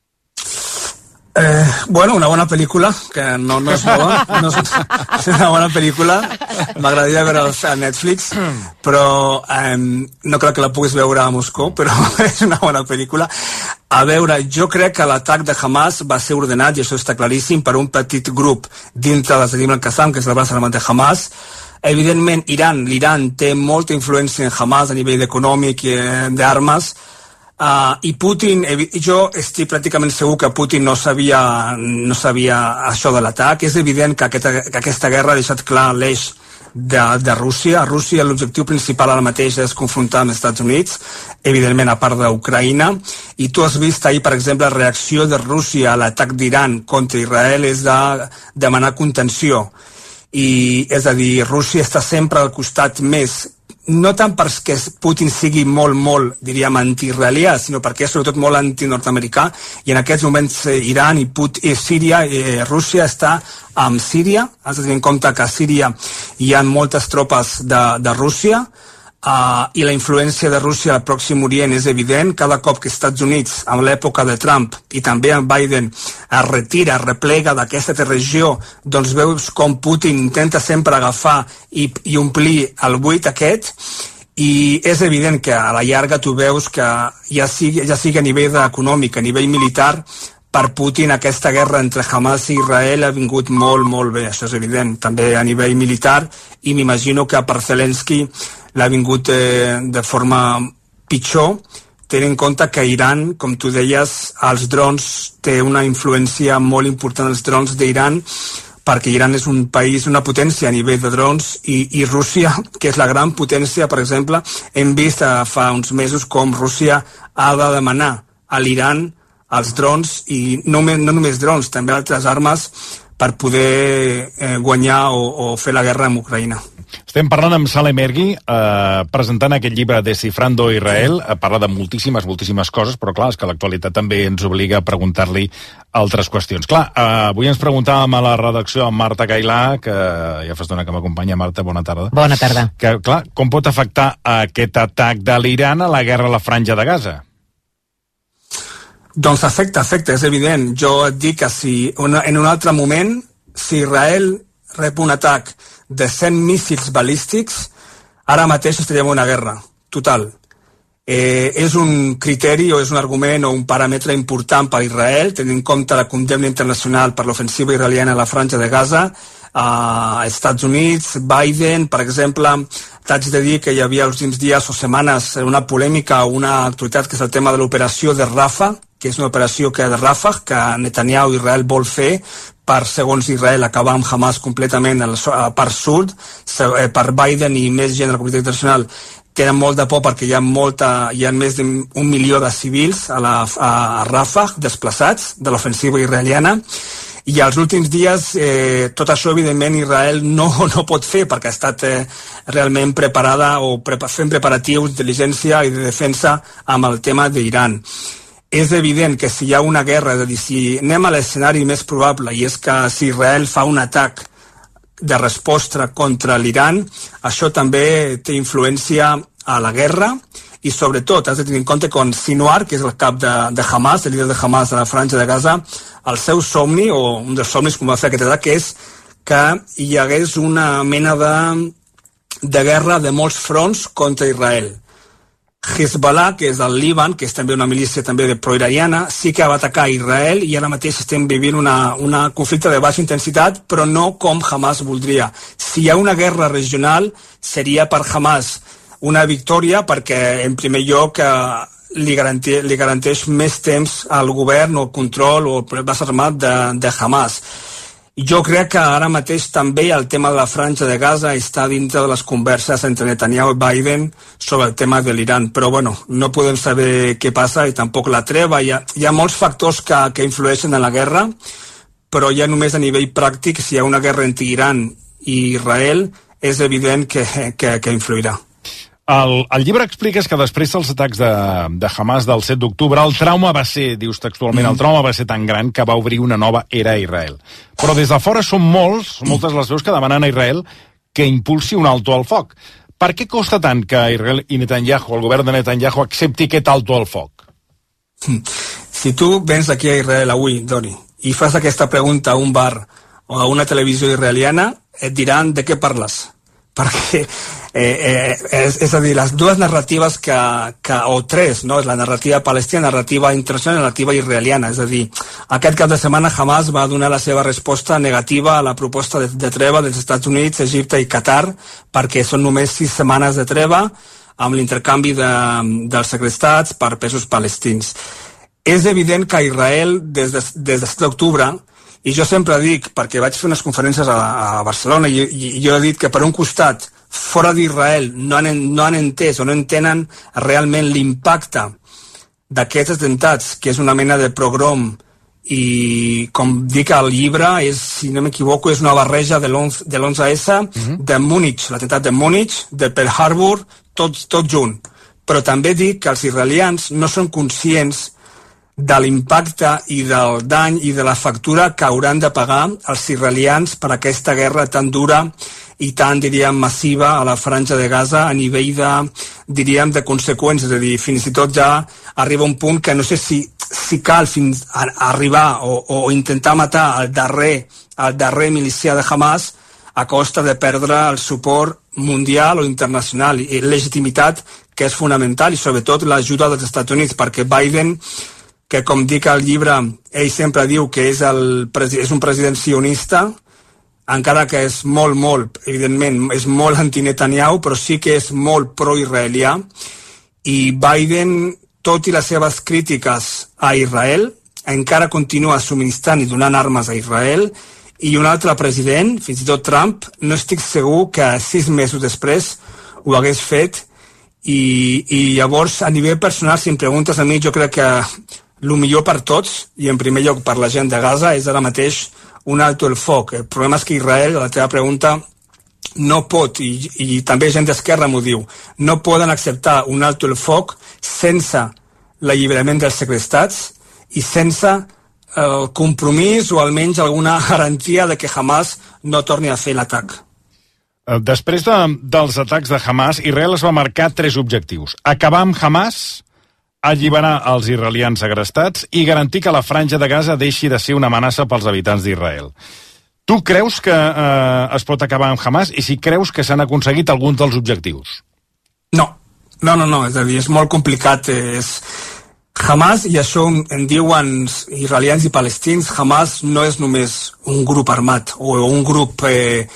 Eh, bueno, una bona pel·lícula, que no, no és nova, no és, és una bona pel·lícula, m'agradaria veure a Netflix, però eh, no crec que la puguis veure a Moscou, però és una bona pel·lícula. A veure, jo crec que l'atac de Hamas va ser ordenat, i això està claríssim, per un petit grup dintre de Sadim al-Qassam, que és la braça armada de Hamas. Evidentment, Iran, l'Iran té molta influència en Hamas a nivell econòmic i eh, d'armes, uh, i Putin, jo estic pràcticament segur que Putin no sabia, no sabia això de l'atac. És evident que aquesta, que aquesta guerra ha deixat clar l'eix de, de Rússia. A Rússia l'objectiu principal ara mateix és confrontar amb els Estats Units, evidentment a part d'Ucraïna, i tu has vist ahir, per exemple, la reacció de Rússia a l'atac d'Iran contra Israel és de demanar contenció. I, és a dir, Rússia està sempre al costat més, no tant perquè Putin sigui molt, molt, diríem, anti-israelià, sinó perquè és sobretot molt anti-nord-americà, i en aquests moments eh, Iran i, Put i Síria, eh, Rússia està amb Síria, has de tenir en compte que a Síria hi ha moltes tropes de, de Rússia, Uh, i la influència de Rússia al Pròxim Orient és evident. Cada cop que els Estats Units, amb l'època de Trump i també amb Biden, es retira, es replega d'aquesta regió, doncs veus com Putin intenta sempre agafar i, i omplir el buit aquest, i és evident que a la llarga tu veus que ja sigui, ja sigui a nivell econòmic, a nivell militar, per Putin aquesta guerra entre Hamas i Israel ha vingut molt, molt bé, això és evident, també a nivell militar, i m'imagino que per Zelensky l'ha vingut eh, de forma pitjor, tenint en compte que Iran, com tu deies, els drons, té una influència molt important als drons d'Iran, perquè Iran és un país, una potència a nivell de drons, i, i Rússia, que és la gran potència, per exemple, hem vist eh, fa uns mesos com Rússia ha de demanar a l'Iran els drons, i no, no només drons, també altres armes, per poder eh, guanyar o, o fer la guerra amb Ucraïna. Estem parlant amb Salem Ergui, eh, presentant aquest llibre Descifrando Israel, eh, parla de moltíssimes, moltíssimes coses, però clar, és que l'actualitat també ens obliga a preguntar-li altres qüestions. Clar, eh, avui ens preguntàvem a la redacció amb Marta Cailà, que ja fa estona que m'acompanya. Marta, bona tarda. Bona tarda. Que, clar, com pot afectar aquest atac de l'Iran a la guerra a la Franja de Gaza? Doncs afecta, afecta, és evident. Jo et dic que si una, en un altre moment, si Israel rep un atac de cent míssils balístics, ara mateix estaríem en una guerra total. Eh, és un criteri o és un argument o un paràmetre important per Israel, tenint en compte la condemna internacional per l'ofensiva israeliana a la Franja de Gaza, a Estats Units, Biden, per exemple. T'haig de dir que hi havia els últims dies o setmanes una polèmica o una actualitat que és el tema de l'operació de Rafah, que és una operació que de Rafah, que Netanyahu i Israel vol fer per, segons Israel, acabar amb Hamas completament a la part sud. Per Biden i més gent de la comunitat internacional tenen molt de por perquè hi ha, molta, hi ha més d'un milió de civils a, la, a, a Rafah desplaçats de l'ofensiva israeliana. I als últims dies eh, tot això evidentment Israel no, no pot fer perquè ha estat eh, realment preparada o prepa fent preparatius d'intel·ligència i de defensa amb el tema d'Iran. És evident que si hi ha una guerra, és a dir, si anem a l'escenari més probable, i és que si Israel fa un atac de resposta contra l'Iran, això també té influència a la guerra, i sobretot has de tenir en compte que Sinwar, que és el cap de, de Hamas, el líder de Hamas a la Franja de Gaza, el seu somni, o un dels somnis com va fer aquest atac, és que hi hagués una mena de, de guerra de molts fronts contra Israel. Hezbollah, que és del Líban, que és també una milícia també de pro-iraniana, sí que va atacar Israel i ara mateix estem vivint una, una conflicte de baixa intensitat, però no com Hamas voldria. Si hi ha una guerra regional, seria per Hamas una victòria perquè, en primer lloc, eh, li, garanti, li garanteix més temps al govern o control o base armat de, de Hamas. Jo crec que ara mateix també el tema de la Franja de Gaza està dintre de les converses entre Netanyahu i Biden sobre el tema de l'Iran, però bueno, no podem saber què passa i tampoc la treva. Hi ha, hi ha molts factors que, que influeixen en la guerra, però ja només a nivell pràctic, si hi ha una guerra entre Iran i Israel, és evident que, que, que influirà. El, el llibre expliques que després dels atacs de, de Hamas del set d'octubre, el trauma va ser, dius textualment, el trauma va ser tan gran que va obrir una nova era a Israel. Però des de fora són molts, moltes les veus que demanen a Israel que impulsi un alto al foc. Per què costa tant que Israel i Netanyahu, el govern de Netanyahu, accepti aquest alto al foc? Si tu vens aquí a Israel avui, Doni, i fas aquesta pregunta a un bar o a una televisió israeliana, et diran de què parles. Perquè, eh, eh, és, és a dir, les dues narratives que, que o tres, no? És la narrativa palestina, la narrativa internacional i la narrativa israeliana. És a dir, aquest cap de setmana Hamas va donar la seva resposta negativa a la proposta de, de treva dels Estats Units, Egipte i Qatar, perquè són només sis setmanes de treva amb l'intercanvi de, dels segrestats per presos palestins. És evident que Israel, des de, des de set d'octubre, I jo sempre dic, perquè vaig fer unes conferències a, a Barcelona, i, i jo he dit que per un costat, fora d'Israel, no han, no han entès o no entenen realment l'impacte d'aquests atemptats, que és una mena de progrom, i com dic al llibre, és, si no m'equivoco, és una barreja de l'onze esse, uh-huh. de Múnich, l'atemptat de Múnich, de Pearl Harbor, tot, tot junt. Però també dic que els israelians no són conscients de l'impacte i del dany i de la factura que hauran de pagar els israelians per aquesta guerra tan dura i tan, diríem, massiva a la franja de Gaza a nivell de, diríem, de conseqüències. És a dir, fins i tot ja arriba un punt que no sé si, si cal fins a, a arribar o, o intentar matar el darrer, el darrer milicià de Hamas a costa de perdre el suport mundial o internacional i legitimitat, que és fonamental, i sobretot l'ajuda dels Estats Units, perquè Biden, que com dic al llibre, ell sempre diu que és, el, és un president sionista, encara que és molt, molt, evidentment, és molt anti-Netanyahu, però sí que és molt pro-israelià, i Biden, tot i les seves crítiques a Israel, encara continua subministrant i donant armes a Israel, i un altre president, fins i tot Trump, no estic segur que sis mesos després ho hagués fet, i, i llavors, a nivell personal, si em preguntes a mi, jo crec que el millor per tots, i en primer lloc per la gent de Gaza, és ara mateix un alto el foc. El problema és que Israel, a la teva pregunta, no pot, i, i també gent d'esquerra m'ho diu, no poden acceptar un alto el foc sense l'alliberament dels segrestats i sense el compromís o almenys alguna garantia de que Hamas no torni a fer l'atac. Després de, dels atacs de Hamas, Israel es va marcar tres objectius. Acabar amb Hamas, alliberar els israelians segrestats i garantir que la franja de Gaza deixi de ser una amenaça pels habitants d'Israel. Tu creus que eh, es pot acabar amb Hamas i si creus que s'han aconseguit alguns dels objectius? No, no, no, no. És a dir, és molt complicat. És... Hamas, i això en diuen israelians i palestins, Hamas no és només un grup armat o un grup... Eh,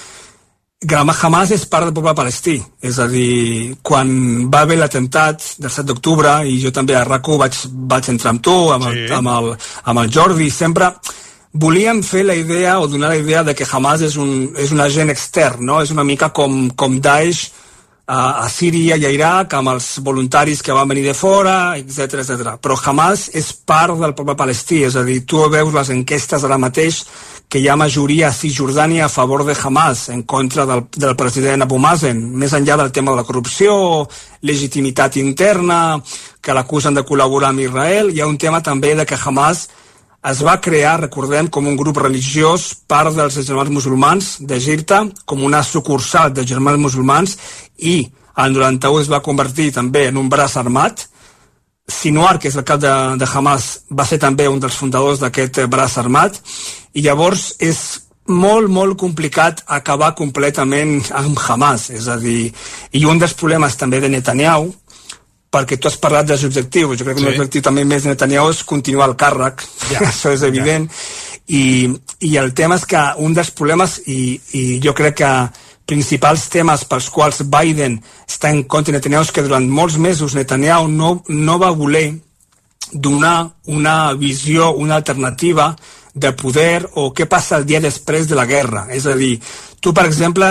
Hamas és part del poble palestí, és a dir, quan va haver l'atemptat del set d'octubre, i jo també a RACU vaig, vaig entrar amb tu, amb el, sí. amb, el, amb el Jordi, sempre volíem fer la idea o donar la idea de que Hamas és un, és un agent extern, no? És una mica com, com Daesh a, a Síria i a Iraq, amb els voluntaris que van venir de fora, etcètera, etcètera. Però Hamas és part del poble palestí, és a dir, tu veus les enquestes ara mateix que hi ha majoria a Cisjordània a favor de Hamas, en contra del, del president Abu Mazen, més enllà del tema de la corrupció, legitimitat interna, que l'acusen de col·laborar amb Israel. Hi ha un tema també de que Hamas es va crear, recordem, com un grup religiós, part dels germans musulmans d'Egipte, com una sucursal dels germans musulmans, i al noranta-u es va convertir també en un braç armat. Sinwar, que és el cap de, de Hamas, va ser també un dels fundadors d'aquest braç armat, i llavors és molt, molt complicat acabar completament amb Hamas, és a dir, i un dels problemes també de Netanyahu, perquè tu has parlat dels objectius, jo crec que sí. L'objectiu també més de Netanyahu és continuar el càrrec, ja, això és evident, ja. I, i el tema és que un dels problemes, i, i jo crec que principals temes pels quals Biden està en contra de Netanyahu és que durant molts mesos Netanyahu no, no va voler donar una visió, una alternativa de poder o què passa el dia després de la guerra. És a dir, tu, per exemple,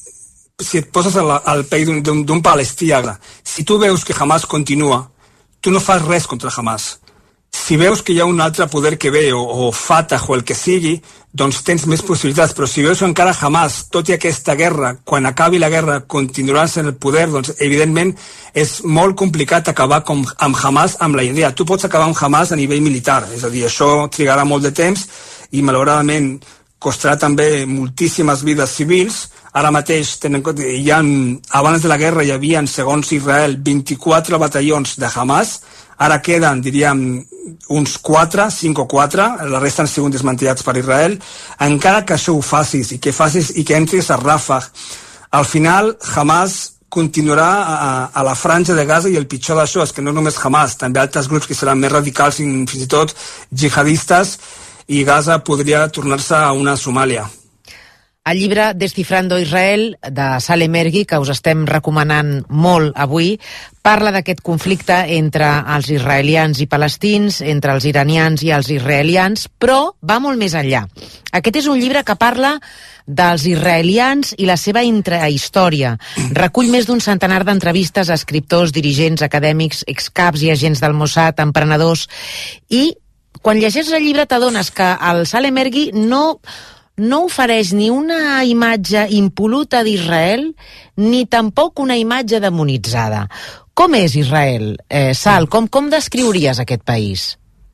si et poses al, al pell d'un palestí, si tu veus que Hamas continua, tu no fas res contra Hamas. Si veus que hi ha un altre poder que ve, o, o Fatah o el que sigui, doncs tens més possibilitats, però si veus que encara Hamas, tot i aquesta guerra, quan acabi la guerra, continuarà sent el poder, doncs evidentment és molt complicat acabar com, amb Hamas amb la idea. Tu pots acabar amb Hamas a nivell militar, és a dir, això trigarà molt de temps i malauradament costarà també moltíssimes vides civils. Ara mateix, tenen, hi ha, abans de la guerra hi havia, segons Israel, vint-i-quatre batallons de Hamas. Ara queden, diríem, uns quatre, cinc o quatre, la resta han sigut desmantellats per Israel. Encara que això ho facis i que facis i que entris a Rafah, al final Hamas continuarà a, a la franja de Gaza, i el pitjor d'això és que no només Hamas, també altres grups que seran més radicals i fins i tot jihadistes, i Gaza podria tornar-se a una Somàlia. El llibre Descifrando Israel, de Saleh Mergui, que us estem recomanant molt avui, parla d'aquest conflicte entre els israelians i palestins, entre els iranians i els israelians, però va molt més enllà. Aquest és un llibre que parla dels israelians i la seva intrahistòria. Recull més d'un centenar d'entrevistes a escriptors, dirigents, acadèmics, excaps i agents del Mossad, emprenedors, i quan llegeixes el llibre t'adones que el Saleh Mergui no... no ofereix ni una imatge impoluta d'Israel, ni tampoc una imatge demonitzada. Com és Israel, eh, Sal? Com, com descriuries aquest país?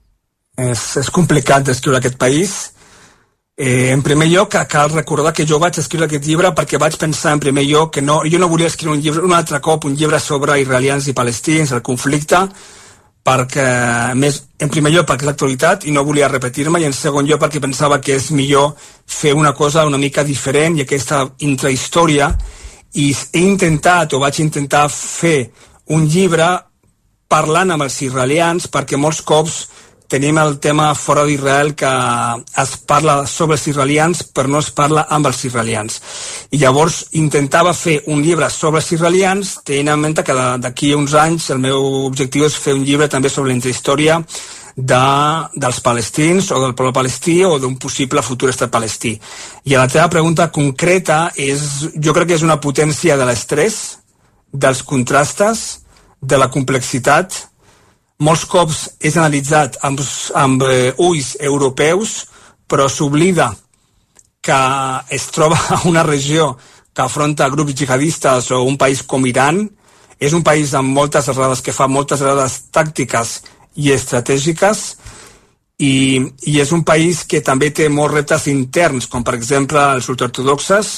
És, és complicat descriure aquest país. Eh, en primer lloc, cal recordar que jo vaig escriure aquest llibre perquè vaig pensar en primer lloc que no, jo no volia escriure un llibre, un altre cop un llibre sobre israelians i palestins, el conflicte, perquè, més, en primer lloc perquè és l'actualitat i no volia repetir-me, i en segon lloc perquè pensava que és millor fer una cosa una mica diferent i aquesta intrahistòria, i he intentat o vaig intentar fer un llibre parlant amb els israelians, perquè molts cops tenim el tema fora d'Israel que es parla sobre els israelians però no es parla amb els israelians. I llavors intentava fer un llibre sobre els israelians, tenint en mente que d'aquí a uns anys el meu objectiu és fer un llibre també sobre la intrahistòria de, dels palestins o del poble palestí o d'un possible futur estat palestí. I a la teva pregunta concreta, és, jo crec que és una potència de l'estrès, dels contrastes, de la complexitat. Molts cops és analitzat amb, amb eh, ulls europeus, però s'oblida que es troba a una regió que afronta grups jihadistes o un país com Iran. És un país amb moltes errades, que fa moltes errades tàctiques i estratègiques, i, i és un país que també té molts reptes interns, com per exemple els ultraortodoxes,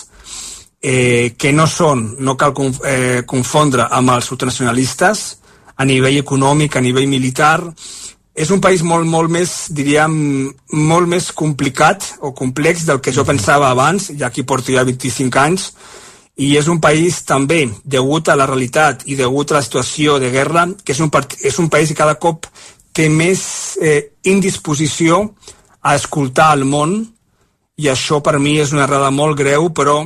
eh, que no són, no cal conf, eh, confondre amb els ultranacionalistes, a nivell econòmic, a nivell militar. És un país molt, molt més, diríem, molt més complicat o complex del que jo pensava abans, ja que porto ja vint-i-cinc anys, i és un país també, degut a la realitat i degut a la situació de guerra, que és un, és un país que cada cop té més eh, indisposició a escoltar el món, i això per mi és una errada molt greu, però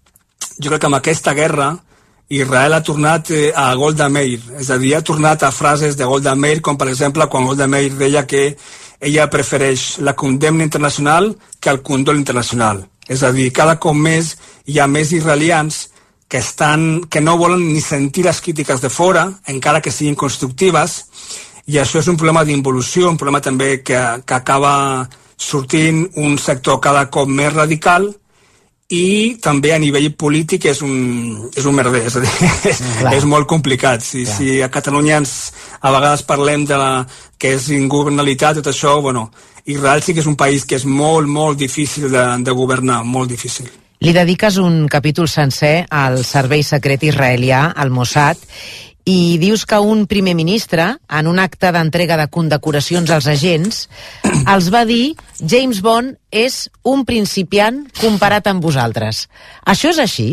jo crec que amb aquesta guerra Israel ha tornat eh, a Golda Meir, és a dir, ha tornat a frases de Golda Meir, com per exemple quan Golda Meir deia que ella prefereix la condemna internacional que el condol internacional. És a dir, cada cop més hi ha més israelians que, estan, que no volen ni sentir les crítiques de fora, encara que siguin constructives, i això és un problema d'involució, un problema també que, que acaba sortint un sector cada cop més radical, i també a nivell polític és un, és un merder, és a dir, és, és molt complicat. Si, si a Catalunya ens, a vegades parlem de la, que és ingovernabilitat, tot això, bueno, Israel sí que és un país que és molt, molt difícil de, de governar, molt difícil. Li dediques un capítol sencer al servei secret israelià, al Mossad, i dius que un primer ministre, en un acte d'entrega de condecoracions als agents, els va dir: James Bond és un principiant comparat amb vosaltres. Això és així?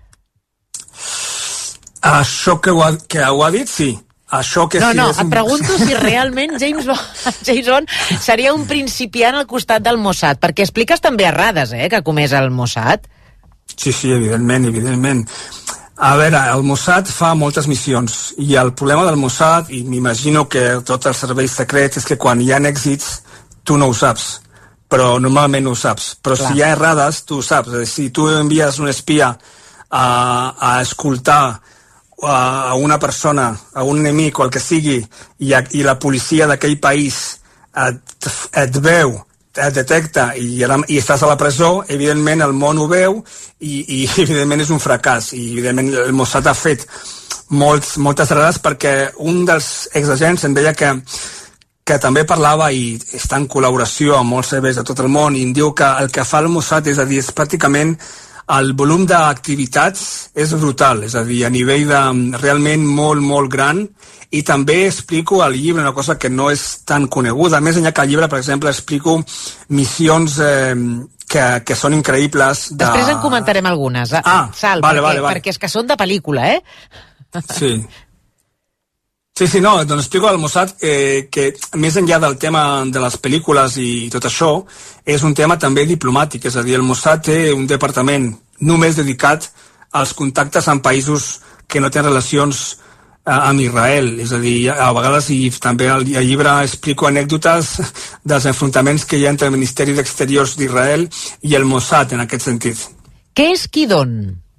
Això que ho ha, que ho ha dit, sí. Això que no, sí no, és et pregunto si realment James Bond, James Bond seria un principiant al costat del Mossad, perquè expliques també errades, eh, que ha comès el Mossad. Sí, sí, evidentment, evidentment. A veure, el Mossad fa moltes missions, i el problema del Mossad, i m'imagino que tots els serveis secrets, és que quan hi ha èxits tu no ho saps, però normalment no ho saps. Però Clar. Si hi ha errades, tu ho saps. És a dir, si tu envies un espia a, a escoltar a una persona, a un enemic o el que sigui, i, a, i la policia d'aquell país et, et veu, et detecta i, i estàs a la presó, evidentment el món ho veu i, i evidentment és un fracàs, i evidentment el Mossad ha fet molts, moltes errades, perquè un dels exagents em deia que, que també parlava i està en col·laboració amb molts serveis de tot el món, i em diu que el que fa el Mossad és a dir, és pràcticament el volum d'activitats és brutal, és a dir, a nivell de realment molt, molt gran. I també explico al llibre una cosa que no és tan coneguda. Més enllà que al llibre, per exemple, explico missions eh, que, que són increïbles. De... Després en comentarem algunes. Ah, Sal, vale, perquè, vale, vale. perquè és que són de pel·lícula, eh? Sí. Sí, sí, no, doncs explico al Mossad eh, que més enllà del tema de les pel·lícules i tot això, és un tema també diplomàtic, és a dir, el Mossad té un departament només dedicat als contactes amb països que no tenen relacions eh, amb Israel, és a dir, a vegades, i també al, al llibre explico anècdotes dels enfrontaments que hi ha entre el Ministeri d'Exteriors d'Israel i el Mossad en aquest sentit. Què és Kidon?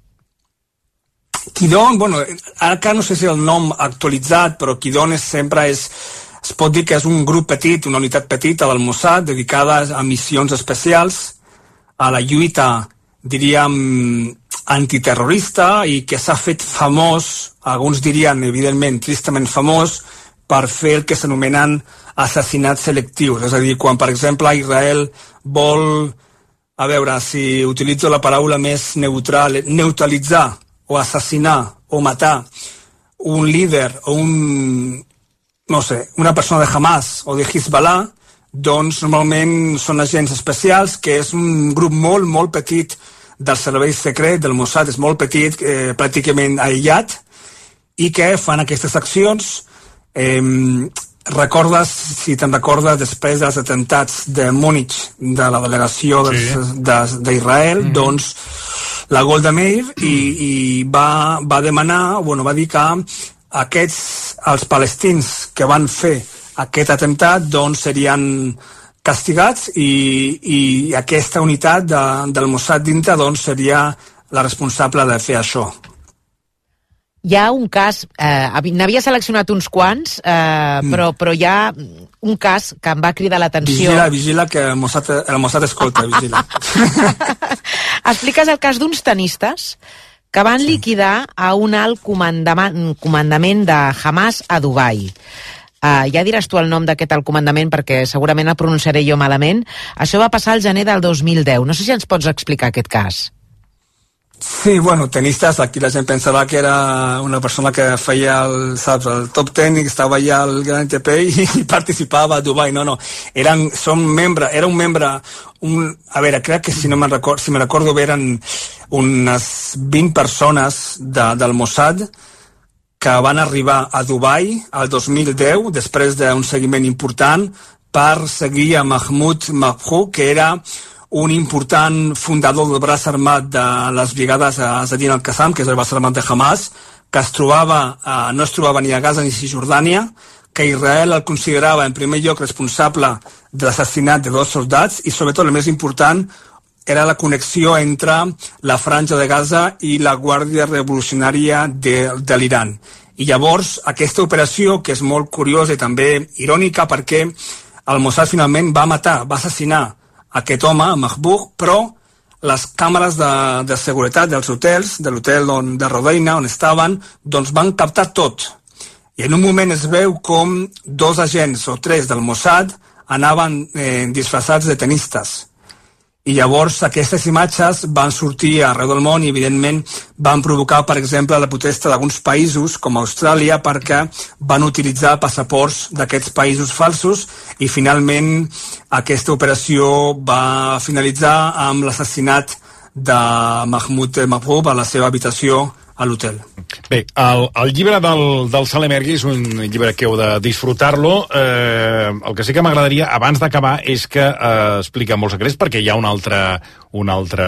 Kidon, bueno, ara no sé si el nom actualitzat, però Kidon és sempre és, es pot dir que és un grup petit, una unitat petita del Mossad dedicada a missions especials, a la lluita, diríem, antiterrorista i que s'ha fet famós, alguns dirien, evidentment, tristament famós, per fer el que s'anomenen assassinats selectius. És a dir, quan, per exemple, Israel vol, a veure, si utilitzo la paraula més neutral, neutralitzar o assassinar o matar un líder o un, no sé, una persona de Hamas o de Hezbollah, doncs normalment són agents especials, que és un grup molt, molt petit del servei secret, del Mossad, és molt petit, eh, pràcticament aïllat, i que fan aquestes accions. Eh, recordes, si te'n recordes, després dels atemptats de Múnich, de la delegació d'Israel, sí. de, mm-hmm. doncs la Golda Meir i, i va, va demanar, bueno, va dir que aquests, els palestins que van fer aquest atemptat, doncs serien castigats i, i aquesta unitat de, del Mossad dintre, doncs seria la responsable de fer això. Hi ha un cas, eh, n'havia seleccionat uns quants, eh, mm. però, però hi ha un cas que em va cridar l'atenció. Vigila, vigila, que el Mossad, el Mossad escolta, vigila. Expliques el cas d'uns tenistes que van sí. liquidar a un alt comandament, comandament de Hamas a Dubai. Uh, ja diràs tu el nom d'aquest alt comandament perquè segurament el pronunciaré jo malament. Això va passar al gener del dos mil deu. No sé si ens pots explicar aquest cas. Sí, bueno, tenistes, aquí la gent pensava que era una persona que feia el, saps, el top ten i estava allà al Gran A T P i, i participava a Dubai. No, no, eren, són membre, era un membre, un, a veure, crec que si no me'n recordo, si me recordo bé eren unes vint persones de, del Mossad que van arribar a Dubai al dos mil deu, després d'un seguiment important, per seguir a Mahmoud Mabhouh, que era un important fundador del braç armat de les brigades a Zadin al-Qassam, que és el braç armat de Hamas, que es trobava, eh, no es trobava ni a Gaza ni a Cisjordània, que Israel el considerava en primer lloc responsable de l'assassinat de dos soldats i sobretot el més important era la connexió entre la franja de Gaza i la Guàrdia Revolucionària de, de l'Iran. I llavors aquesta operació, que és molt curiosa i també irònica, perquè el Mossad finalment va matar, va assassinar aquest home, Mabhouh, però les càmeres de, de seguretat dels hotels, de l'hotel de Rodeina, on estaven, doncs van captar tot. I en un moment es veu com dos agents o tres del Mossad anaven eh, disfressats de tenistes. I llavors aquestes imatges van sortir arreu del món i evidentment van provocar, per exemple, la protesta d'alguns països com Austràlia perquè van utilitzar passaports d'aquests països falsos i finalment aquesta operació va finalitzar amb l'assassinat de Mahmoud Mabhouh a la seva habitació a l'hotel. Bé, el, el llibre del, del Salem Ergui és un llibre que heu de disfrutar-lo. Eh, el que sí que m'agradaria, abans d'acabar, és que eh, explica molts secrets, perquè hi ha una altra, una altra,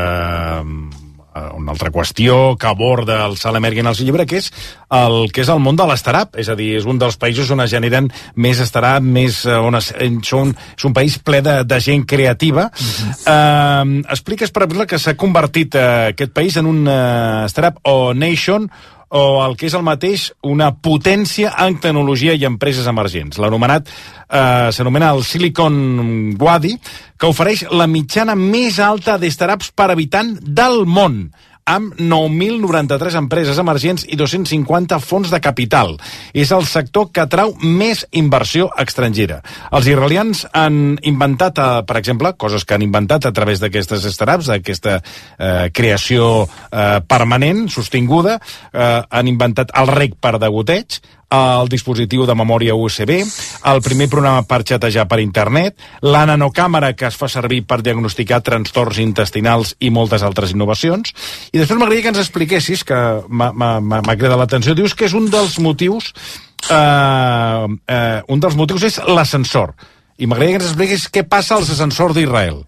una altra qüestió que aborda el Salem Ergui en el seu llibre, que és el que és el món de l'estarap. És a dir, és un dels països on es generen més estarap, més, on es, són, és un país ple de, de gent creativa. Uh-huh. Eh, expliques, per exemple, que s'ha convertit eh, aquest país en un eh, startup o nation, o el que és el mateix, una potència en tecnologia i empreses emergents. L'anomenat eh, s'anomena el Silicon Wadi, que ofereix la mitjana més alta de startups per habitant del món, amb nou mil noranta-tres empreses emergents i dos-cents cinquanta fons de capital. És el sector que atrau més inversió estrangera. Els israelians han inventat, eh, per exemple, coses que han inventat a través d'aquestes startups, d'aquesta eh, creació eh, permanent, sostinguda, eh, han inventat el rec per degoteig, el dispositiu de memòria U S B, el primer programa per xatejar per internet, la nanocàmera que es fa servir per diagnosticar trastorns intestinals i moltes altres innovacions. I després m'agradaria que ens expliquessis, que m'ha cridat l'atenció, dius que és un dels motius uh, uh, un dels motius és l'ascensor. I m'agradaria que ens expliquis què passa als ascensors d'Israel.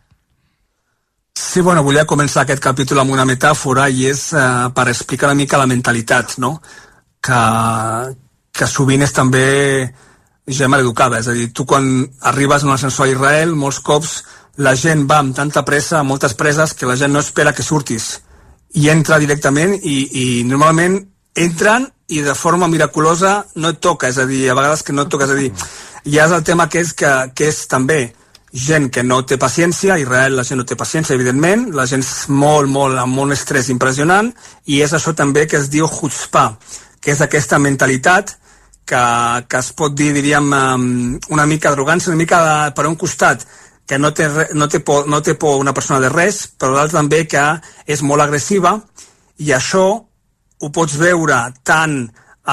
Sí, bueno, volia començar aquest capítol amb una metàfora i és uh, per explicar una mica la mentalitat, no? Que, que sovint és també gent maleducada. És a dir, tu quan arribes a un ascensor a Israel, molts cops la gent va amb tanta pressa, amb moltes preses, que la gent no espera que surtis. I entra directament i, i normalment entren i de forma miraculosa no et toca, és a dir, a vegades que no et toca, és a dir, ja és el tema que és, que, que és també gent que no té paciència. A Israel la gent no té paciència, evidentment, la gent és molt, molt, amb un estrès impressionant, i és això també que es diu chutzpah, que és aquesta mentalitat que, que es pot dir, diríem, una mica d'arrogància, una mica de, per un costat, que no té, no, té por, no té por una persona de res, però l'altre també que és molt agressiva, i això ho pots veure tant a,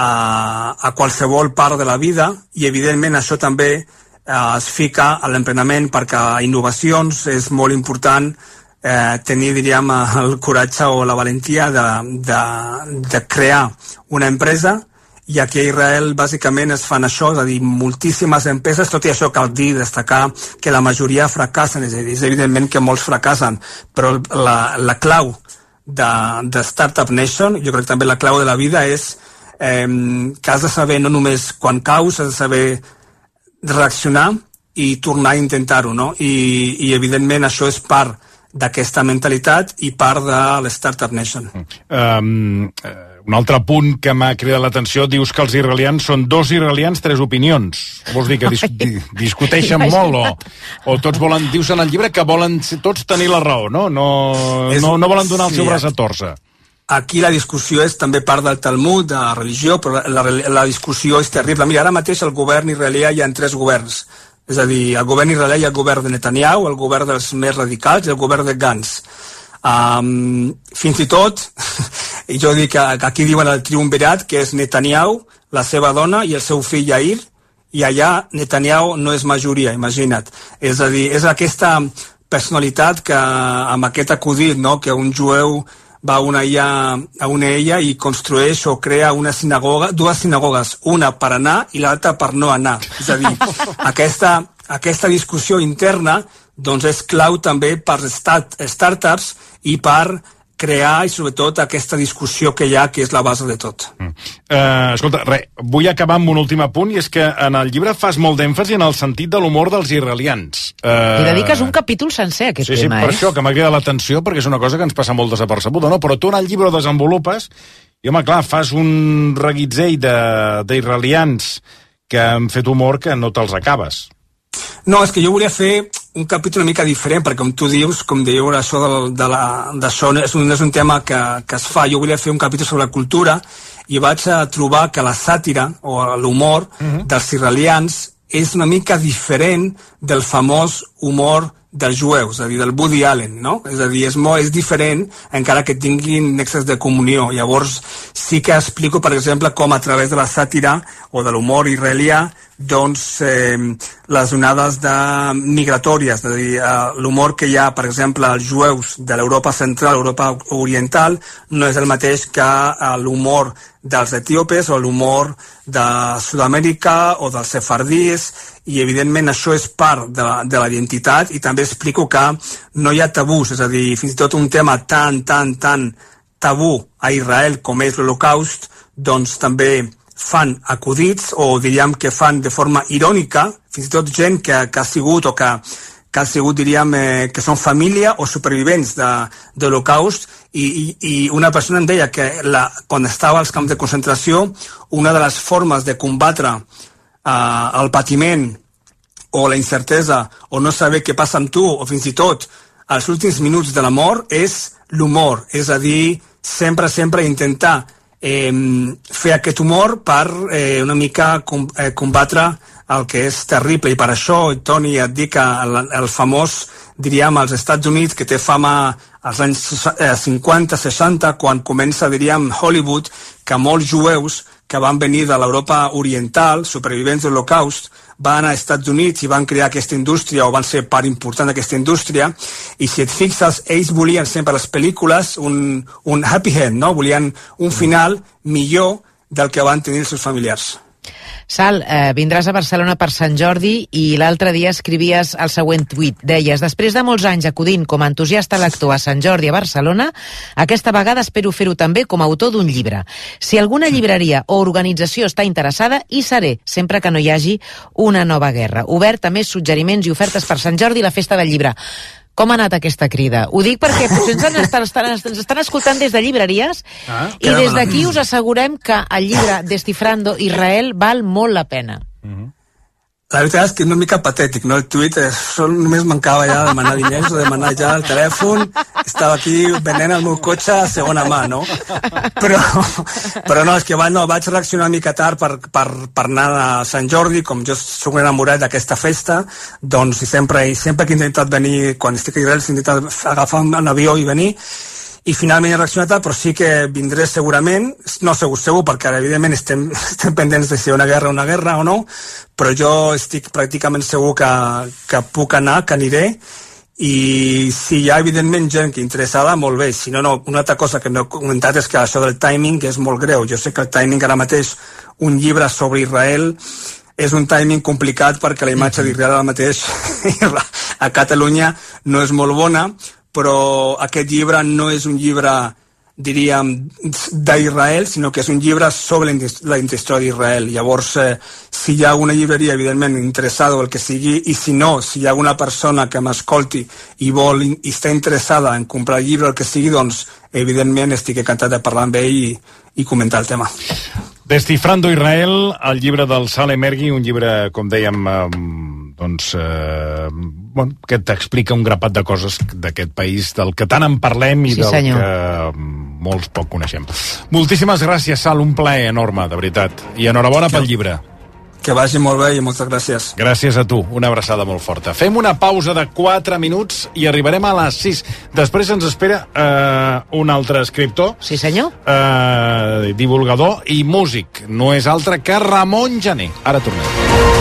a qualsevol part de la vida, i evidentment això també eh, es fica a l'emprenament, perquè a innovacions és molt important eh, tenir, diríem, el coratge o la valentia de, de, de crear una empresa. I aquí a Israel bàsicament es fan això, és a dir, moltíssimes empreses, tot i això cal dir, destacar que la majoria fracassen, és a dir, és evidentment que molts fracassen, però la, la clau de, de Startup Nation, jo crec que també la clau de la vida és eh, que has de saber no només quan caus, has de saber reaccionar i tornar a intentar-ho, no? I, i evidentment això és part d'aquesta mentalitat i part de l'Startup Nation. Um, un altre punt que m'ha cridat l'atenció, dius que els israelians són dos israelians, tres opinions. Vols dir que dis discuteixen molt o, o tots volen, dius en el llibre que volen tots tenir la raó, no? No, és, no, no volen donar el sí, seu braç a torça. Aquí la discussió és també part del Talmud, de la religió, però la, la, la discussió és terrible. Mira, ara mateix el govern israelià hi ha tres governs. És a dir, el govern israelià hi ha el govern de Netanyahu, el govern dels més radicals i el govern de Gantz. Um, fins i tot, i jo dic que aquí diuen el triumvirat, que és Netanyahu, la seva dona i el seu fill Yair, i allà Netanyahu no és majoria, imagina't. És a dir, és aquesta personalitat que, amb aquest acudit, no?, que un jueu va a una, illa, a una illa i construeix o crea una sinagoga, dues sinagogues, una per anar i l'altra per no anar. És a dir, aquesta, aquesta discussió interna doncs és clau també per start, startups i per crear i sobretot aquesta discussió que hi ha, que és la base de tot. Mm. Uh, escolta, re, vull acabar amb un últim apunt, i és que en el llibre fas molt d'èmfasi en el sentit de l'humor dels israelians. Uh... I dediques un capítol sencer a aquest sí, tema, sí, per eh? això, que m'ha cridat l'atenció, perquè és una cosa que ens passa molt desapercebuda, no? Però tu en el llibre ho desenvolupes, i home, clar, fas un reguitzell d'israelians que han fet humor que no te'ls acabes. No, és que jo volia fer un capítol una mica diferent, perquè com tu dius, com dieu, això de, de la, d'això no és un, és un tema que, que es fa. Jo volia fer un capítol sobre la cultura i vaig a trobar que la sàtira o l'humor uh-huh. dels israelians és una mica diferent del famós humor dels jueus, és a dir, del Woody Allen, no? És a dir, és, molt, és diferent, encara que tinguin nexes de comunió. Llavors, sí que explico, per exemple, com a través de la sàtira o de l'humor israelià, doncs, eh, les onades de migratòries, és a dir, eh, l'humor que hi ha, per exemple, als jueus de l'Europa central, Europa oriental, no és el mateix que eh, l'humor dels etíopes o l'humor de Sud-amèrica o dels sefardís, i evidentment això és part de, de la identitat, i també explico que no hi ha tabús, és a dir, fins i tot un tema tan, tan, tan tabú a Israel com és l'Holocaust, doncs també fan acudits, o diríem que fan de forma irònica, fins i tot gent que, que ha sigut o que, que ha sigut, diríem, eh, que són família o supervivents de, de l'Holocaust, i, i, i una persona em deia que la, quan estava als camps de concentració, una de les formes de combatre Uh, el patiment o la incertesa o no saber què passa amb tu, o fins i tot els últims minuts de la mort, és l'humor. És a dir, sempre, sempre intentar eh, fer aquest humor per eh, una mica com, eh, combatre el que és terrible. I per això, Toni, et dic que el, el famós, diríem, als Estats Units, que té fama als anys cinquanta, seixanta, quan comença, diríem, Hollywood, que molts jueus que van venir de l'Europa oriental, supervivents de l'Holocaust, van anar als Estats Units i van crear aquesta indústria, o van ser part important d'aquesta indústria, i si et fixes, ells volien sempre les pel·lícules un, un happy end, no? Volien un final millor del que van tenir els seus familiars. Sal, eh, vindràs a Barcelona per Sant Jordi i l'altre dia escrivies el següent tuit. Deies, després de molts anys acudint com a entusiasta lector a Sant Jordi a Barcelona, aquesta vegada espero fer-ho també com a autor d'un llibre. Si alguna llibreria o organització està interessada, hi seré, sempre que no hi hagi una nova guerra. Obert a més suggeriments i ofertes per Sant Jordi i la festa del llibre. Com ha anat aquesta crida? Ho dic perquè potser ens estan, estan, ens estan escoltant des de llibreries ah, i des d'aquí us assegurem que el llibre Descifrando Israel val molt la pena. Uh-huh. La veritat és que és una mica patètic, no? El tuit és, només mancava ja demanar diners o demanar ja el telèfon. Estava aquí venent el meu cotxe a segona mà, no? Però, però no, és que va, no, vaig reaccionar una mica tard per, per, per anar a Sant Jordi, com jo soc enamorat d'aquesta festa, doncs sempre, sempre que he intentat venir, quan estic a Israel, he intentat agafar un avió i venir, i finalment he reaccionat, però sí que vindré segurament, no segur, segur, perquè ara evidentment estem, estem pendents de si hi ha una guerra o una guerra o no, però jo estic pràcticament segur que, que puc anar, que aniré, i si hi ha evidentment gent que interessada, molt bé, si no, no, una altra cosa que no he comentat és que això del timing és molt greu. Jo sé que el timing ara mateix, un llibre sobre Israel, és un timing complicat perquè la imatge d'Israel ara mateix a Catalunya no és molt bona, però aquest llibre no és un llibre, diríem, d'Israel, sinó que és un llibre sobre la història d'Israel. Llavors, eh, si hi ha alguna llibreria, evidentment, interessada o el que sigui, i si no, si hi ha alguna persona que m'escolti i vol i està interessada en comprar el llibre o el que sigui, doncs, evidentment, estic encantat de parlar amb ell i, i comentar el tema. Descifrando Israel, el llibre del Saleh Mergui, un llibre, com dèiem, eh, doncs, eh, bueno, que t'explica un grapat de coses d'aquest país, del que tant en parlem i sí, del senyor. que molts poc coneixem. Moltíssimes gràcies, Sal, un plaer enorme, de veritat. I enhorabona pel llibre. Que vagi molt bé i moltes gràcies. Gràcies a tu, una abraçada molt forta. Fem una pausa de quatre minuts i arribarem a les sis. Després ens espera eh, un altre escriptor. Sí, senyor. Eh, divulgador i músic. No és altre que Ramon Gené. Ara tornem.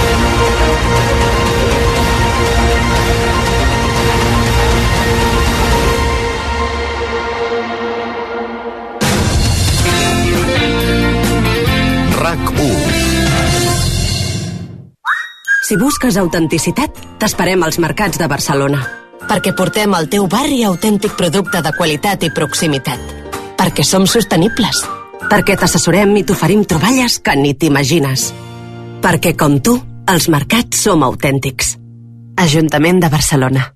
Si busques autenticitat, t'esperem als mercats de Barcelona. Perquè portem al teu barri autèntic producte de qualitat i proximitat. Perquè som sostenibles. Perquè t'assessorem i t'oferim troballes que ni t'imagines. Perquè, com tu, els mercats som autèntics. Ajuntament de Barcelona.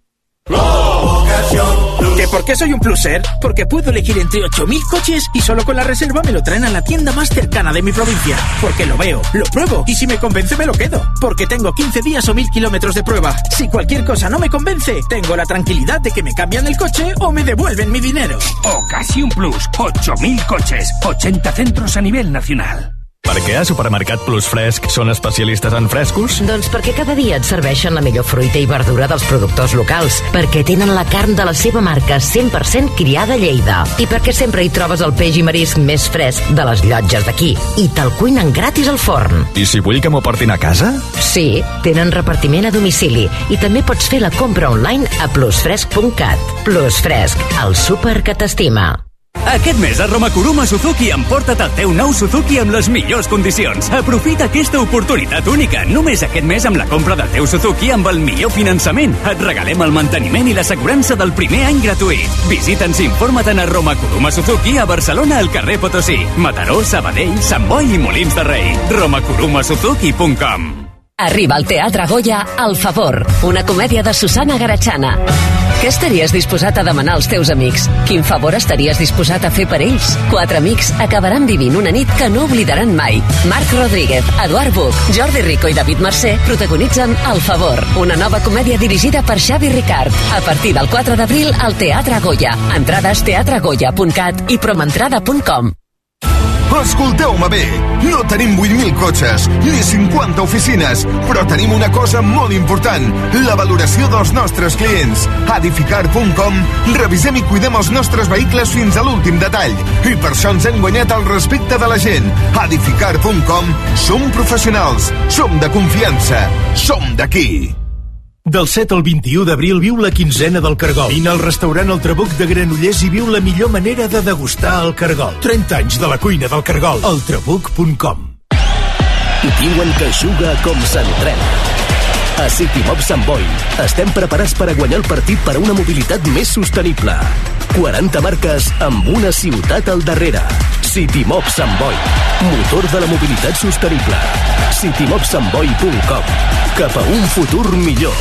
¿Que por qué soy un pluser? Porque puedo elegir entre ocho mil coches y solo con la reserva me lo traen a la tienda más cercana de mi provincia. Porque lo veo, lo pruebo y si me convence me lo quedo. Porque tengo quince días o mil kilómetros de prueba. Si cualquier cosa no me convence, tengo la tranquilidad de que me cambian el coche o me devuelven mi dinero. Ocasión Plus, ocho mil coches, ochenta centros a nivel nacional. Per què a Supermercat Plus Fresc són especialistes en frescos? Doncs perquè cada dia et serveixen la millor fruita i verdura dels productors locals, perquè tenen la carn de la seva marca cent per cent criada a Lleida, i perquè sempre hi trobes el peix i marisc més fresc de les llotges d'aquí, i te'l cuinen gratis al forn. I si vull que m'ho portin a casa? Sí, tenen repartiment a domicili, i també pots fer la compra online a plusfresc punt cat. Plus Fresc, el súper que t'estima. Aquest mes a Roma Kuruma Suzuki emporta't el teu nou Suzuki amb les millors condicions. Aprofita aquesta oportunitat única. Només aquest mes amb la compra del teu Suzuki amb el millor finançament. Et regalem el manteniment i l'assegurança del primer any gratuït. Visita'ns i informa-te'n a Roma Kuruma Suzuki a Barcelona al carrer Potosí, Mataró, Sabadell, Sant Boi i Molins de Rei. roma kuruma suzuki punt com. Arriba al Teatre Goya El Favor, una comèdia de Susana Garachana. Què estaries disposat a demanar als teus amics? Quin favor estaries disposat a fer per ells? Quatre amics acabaran vivint una nit que no oblidaran mai. Marc Rodríguez, Eduard Buch, Jordi Rico i David Mercè protagonitzen El Favor, una nova comèdia dirigida per Xavi Ricard. A partir del quatre d'abril al Teatre Goya. Entrades teatre goya punt cat i promentrada punt com. Escolteu-me bé, no tenim vuit mil cotxes, ni cinquanta oficines, però tenim una cosa molt important, la valoració dels nostres clients. A edificar punt com revisem i cuidem els nostres vehicles fins a l'últim detall, i per això ens hem guanyat el respecte de la gent. A edificar punt com som professionals, som de confiança, som d'aquí. Del set al vint-i-u d'abril viu la quinzena del Cargol. Vine al restaurant El Trabuc de Granollers i viu la millor manera de degustar el cargol. trenta anys de la cuina del Cargol. el trabuc punt com. i diuen que juga com s'entrena. A Citimob Sant Boi estem preparats per a guanyar el partit per a una mobilitat més sostenible. quaranta marques amb una ciutat al darrere. Citimob Sant Boi, motor de la mobilitat sostenible. citimob sant boi punt com. Cap a un futur millor.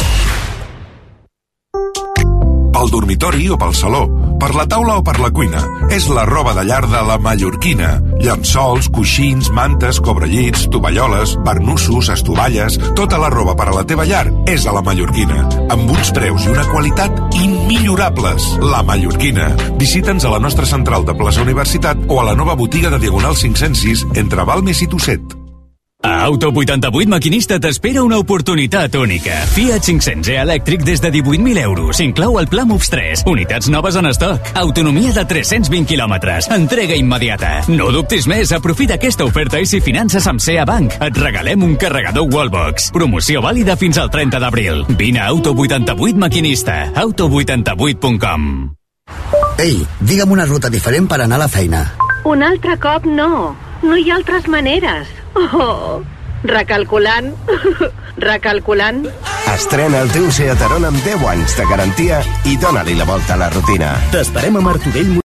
Pel dormitori o pel saló, per la taula o per la cuina. És la roba de llar de la Mallorquina. Llençols, coixins, mantes, cobrellits, tovalloles, barnussos, estovalles... Tota la roba per a la teva llar és a la Mallorquina. Amb uns preus i una qualitat immillorables. La Mallorquina. Visita'ns a la nostra central de plaça Universitat o a la nova botiga de Diagonal cinc-cents sis entre Balmes i Tosset. A Auto vuitanta-vuit Maquinista t'espera una oportunitat única. Fiat cinc-cents e elèctric des de divuit mil euros. Inclou el Pla Moves tres. Unitats noves en estoc. Autonomia de tres-cents vint quilòmetres. Entrega immediata. No dubtis més, aprofita aquesta oferta i si finances amb C E A Bank, et regalem un carregador Wallbox. Promoció vàlida fins al trenta d'abril. Vine a Auto vuitanta-vuit Maquinista. auto vuitanta-vuit punt com. Ei, digue'm una ruta diferent per anar a la feina. Un altre cop no. No hi ha altres maneres. Oh, recalculant, recalculant. Estrena el teu Seat Arona amb deu anys de garantia i dóna-li la volta a la rutina. T'esperem a Martorell.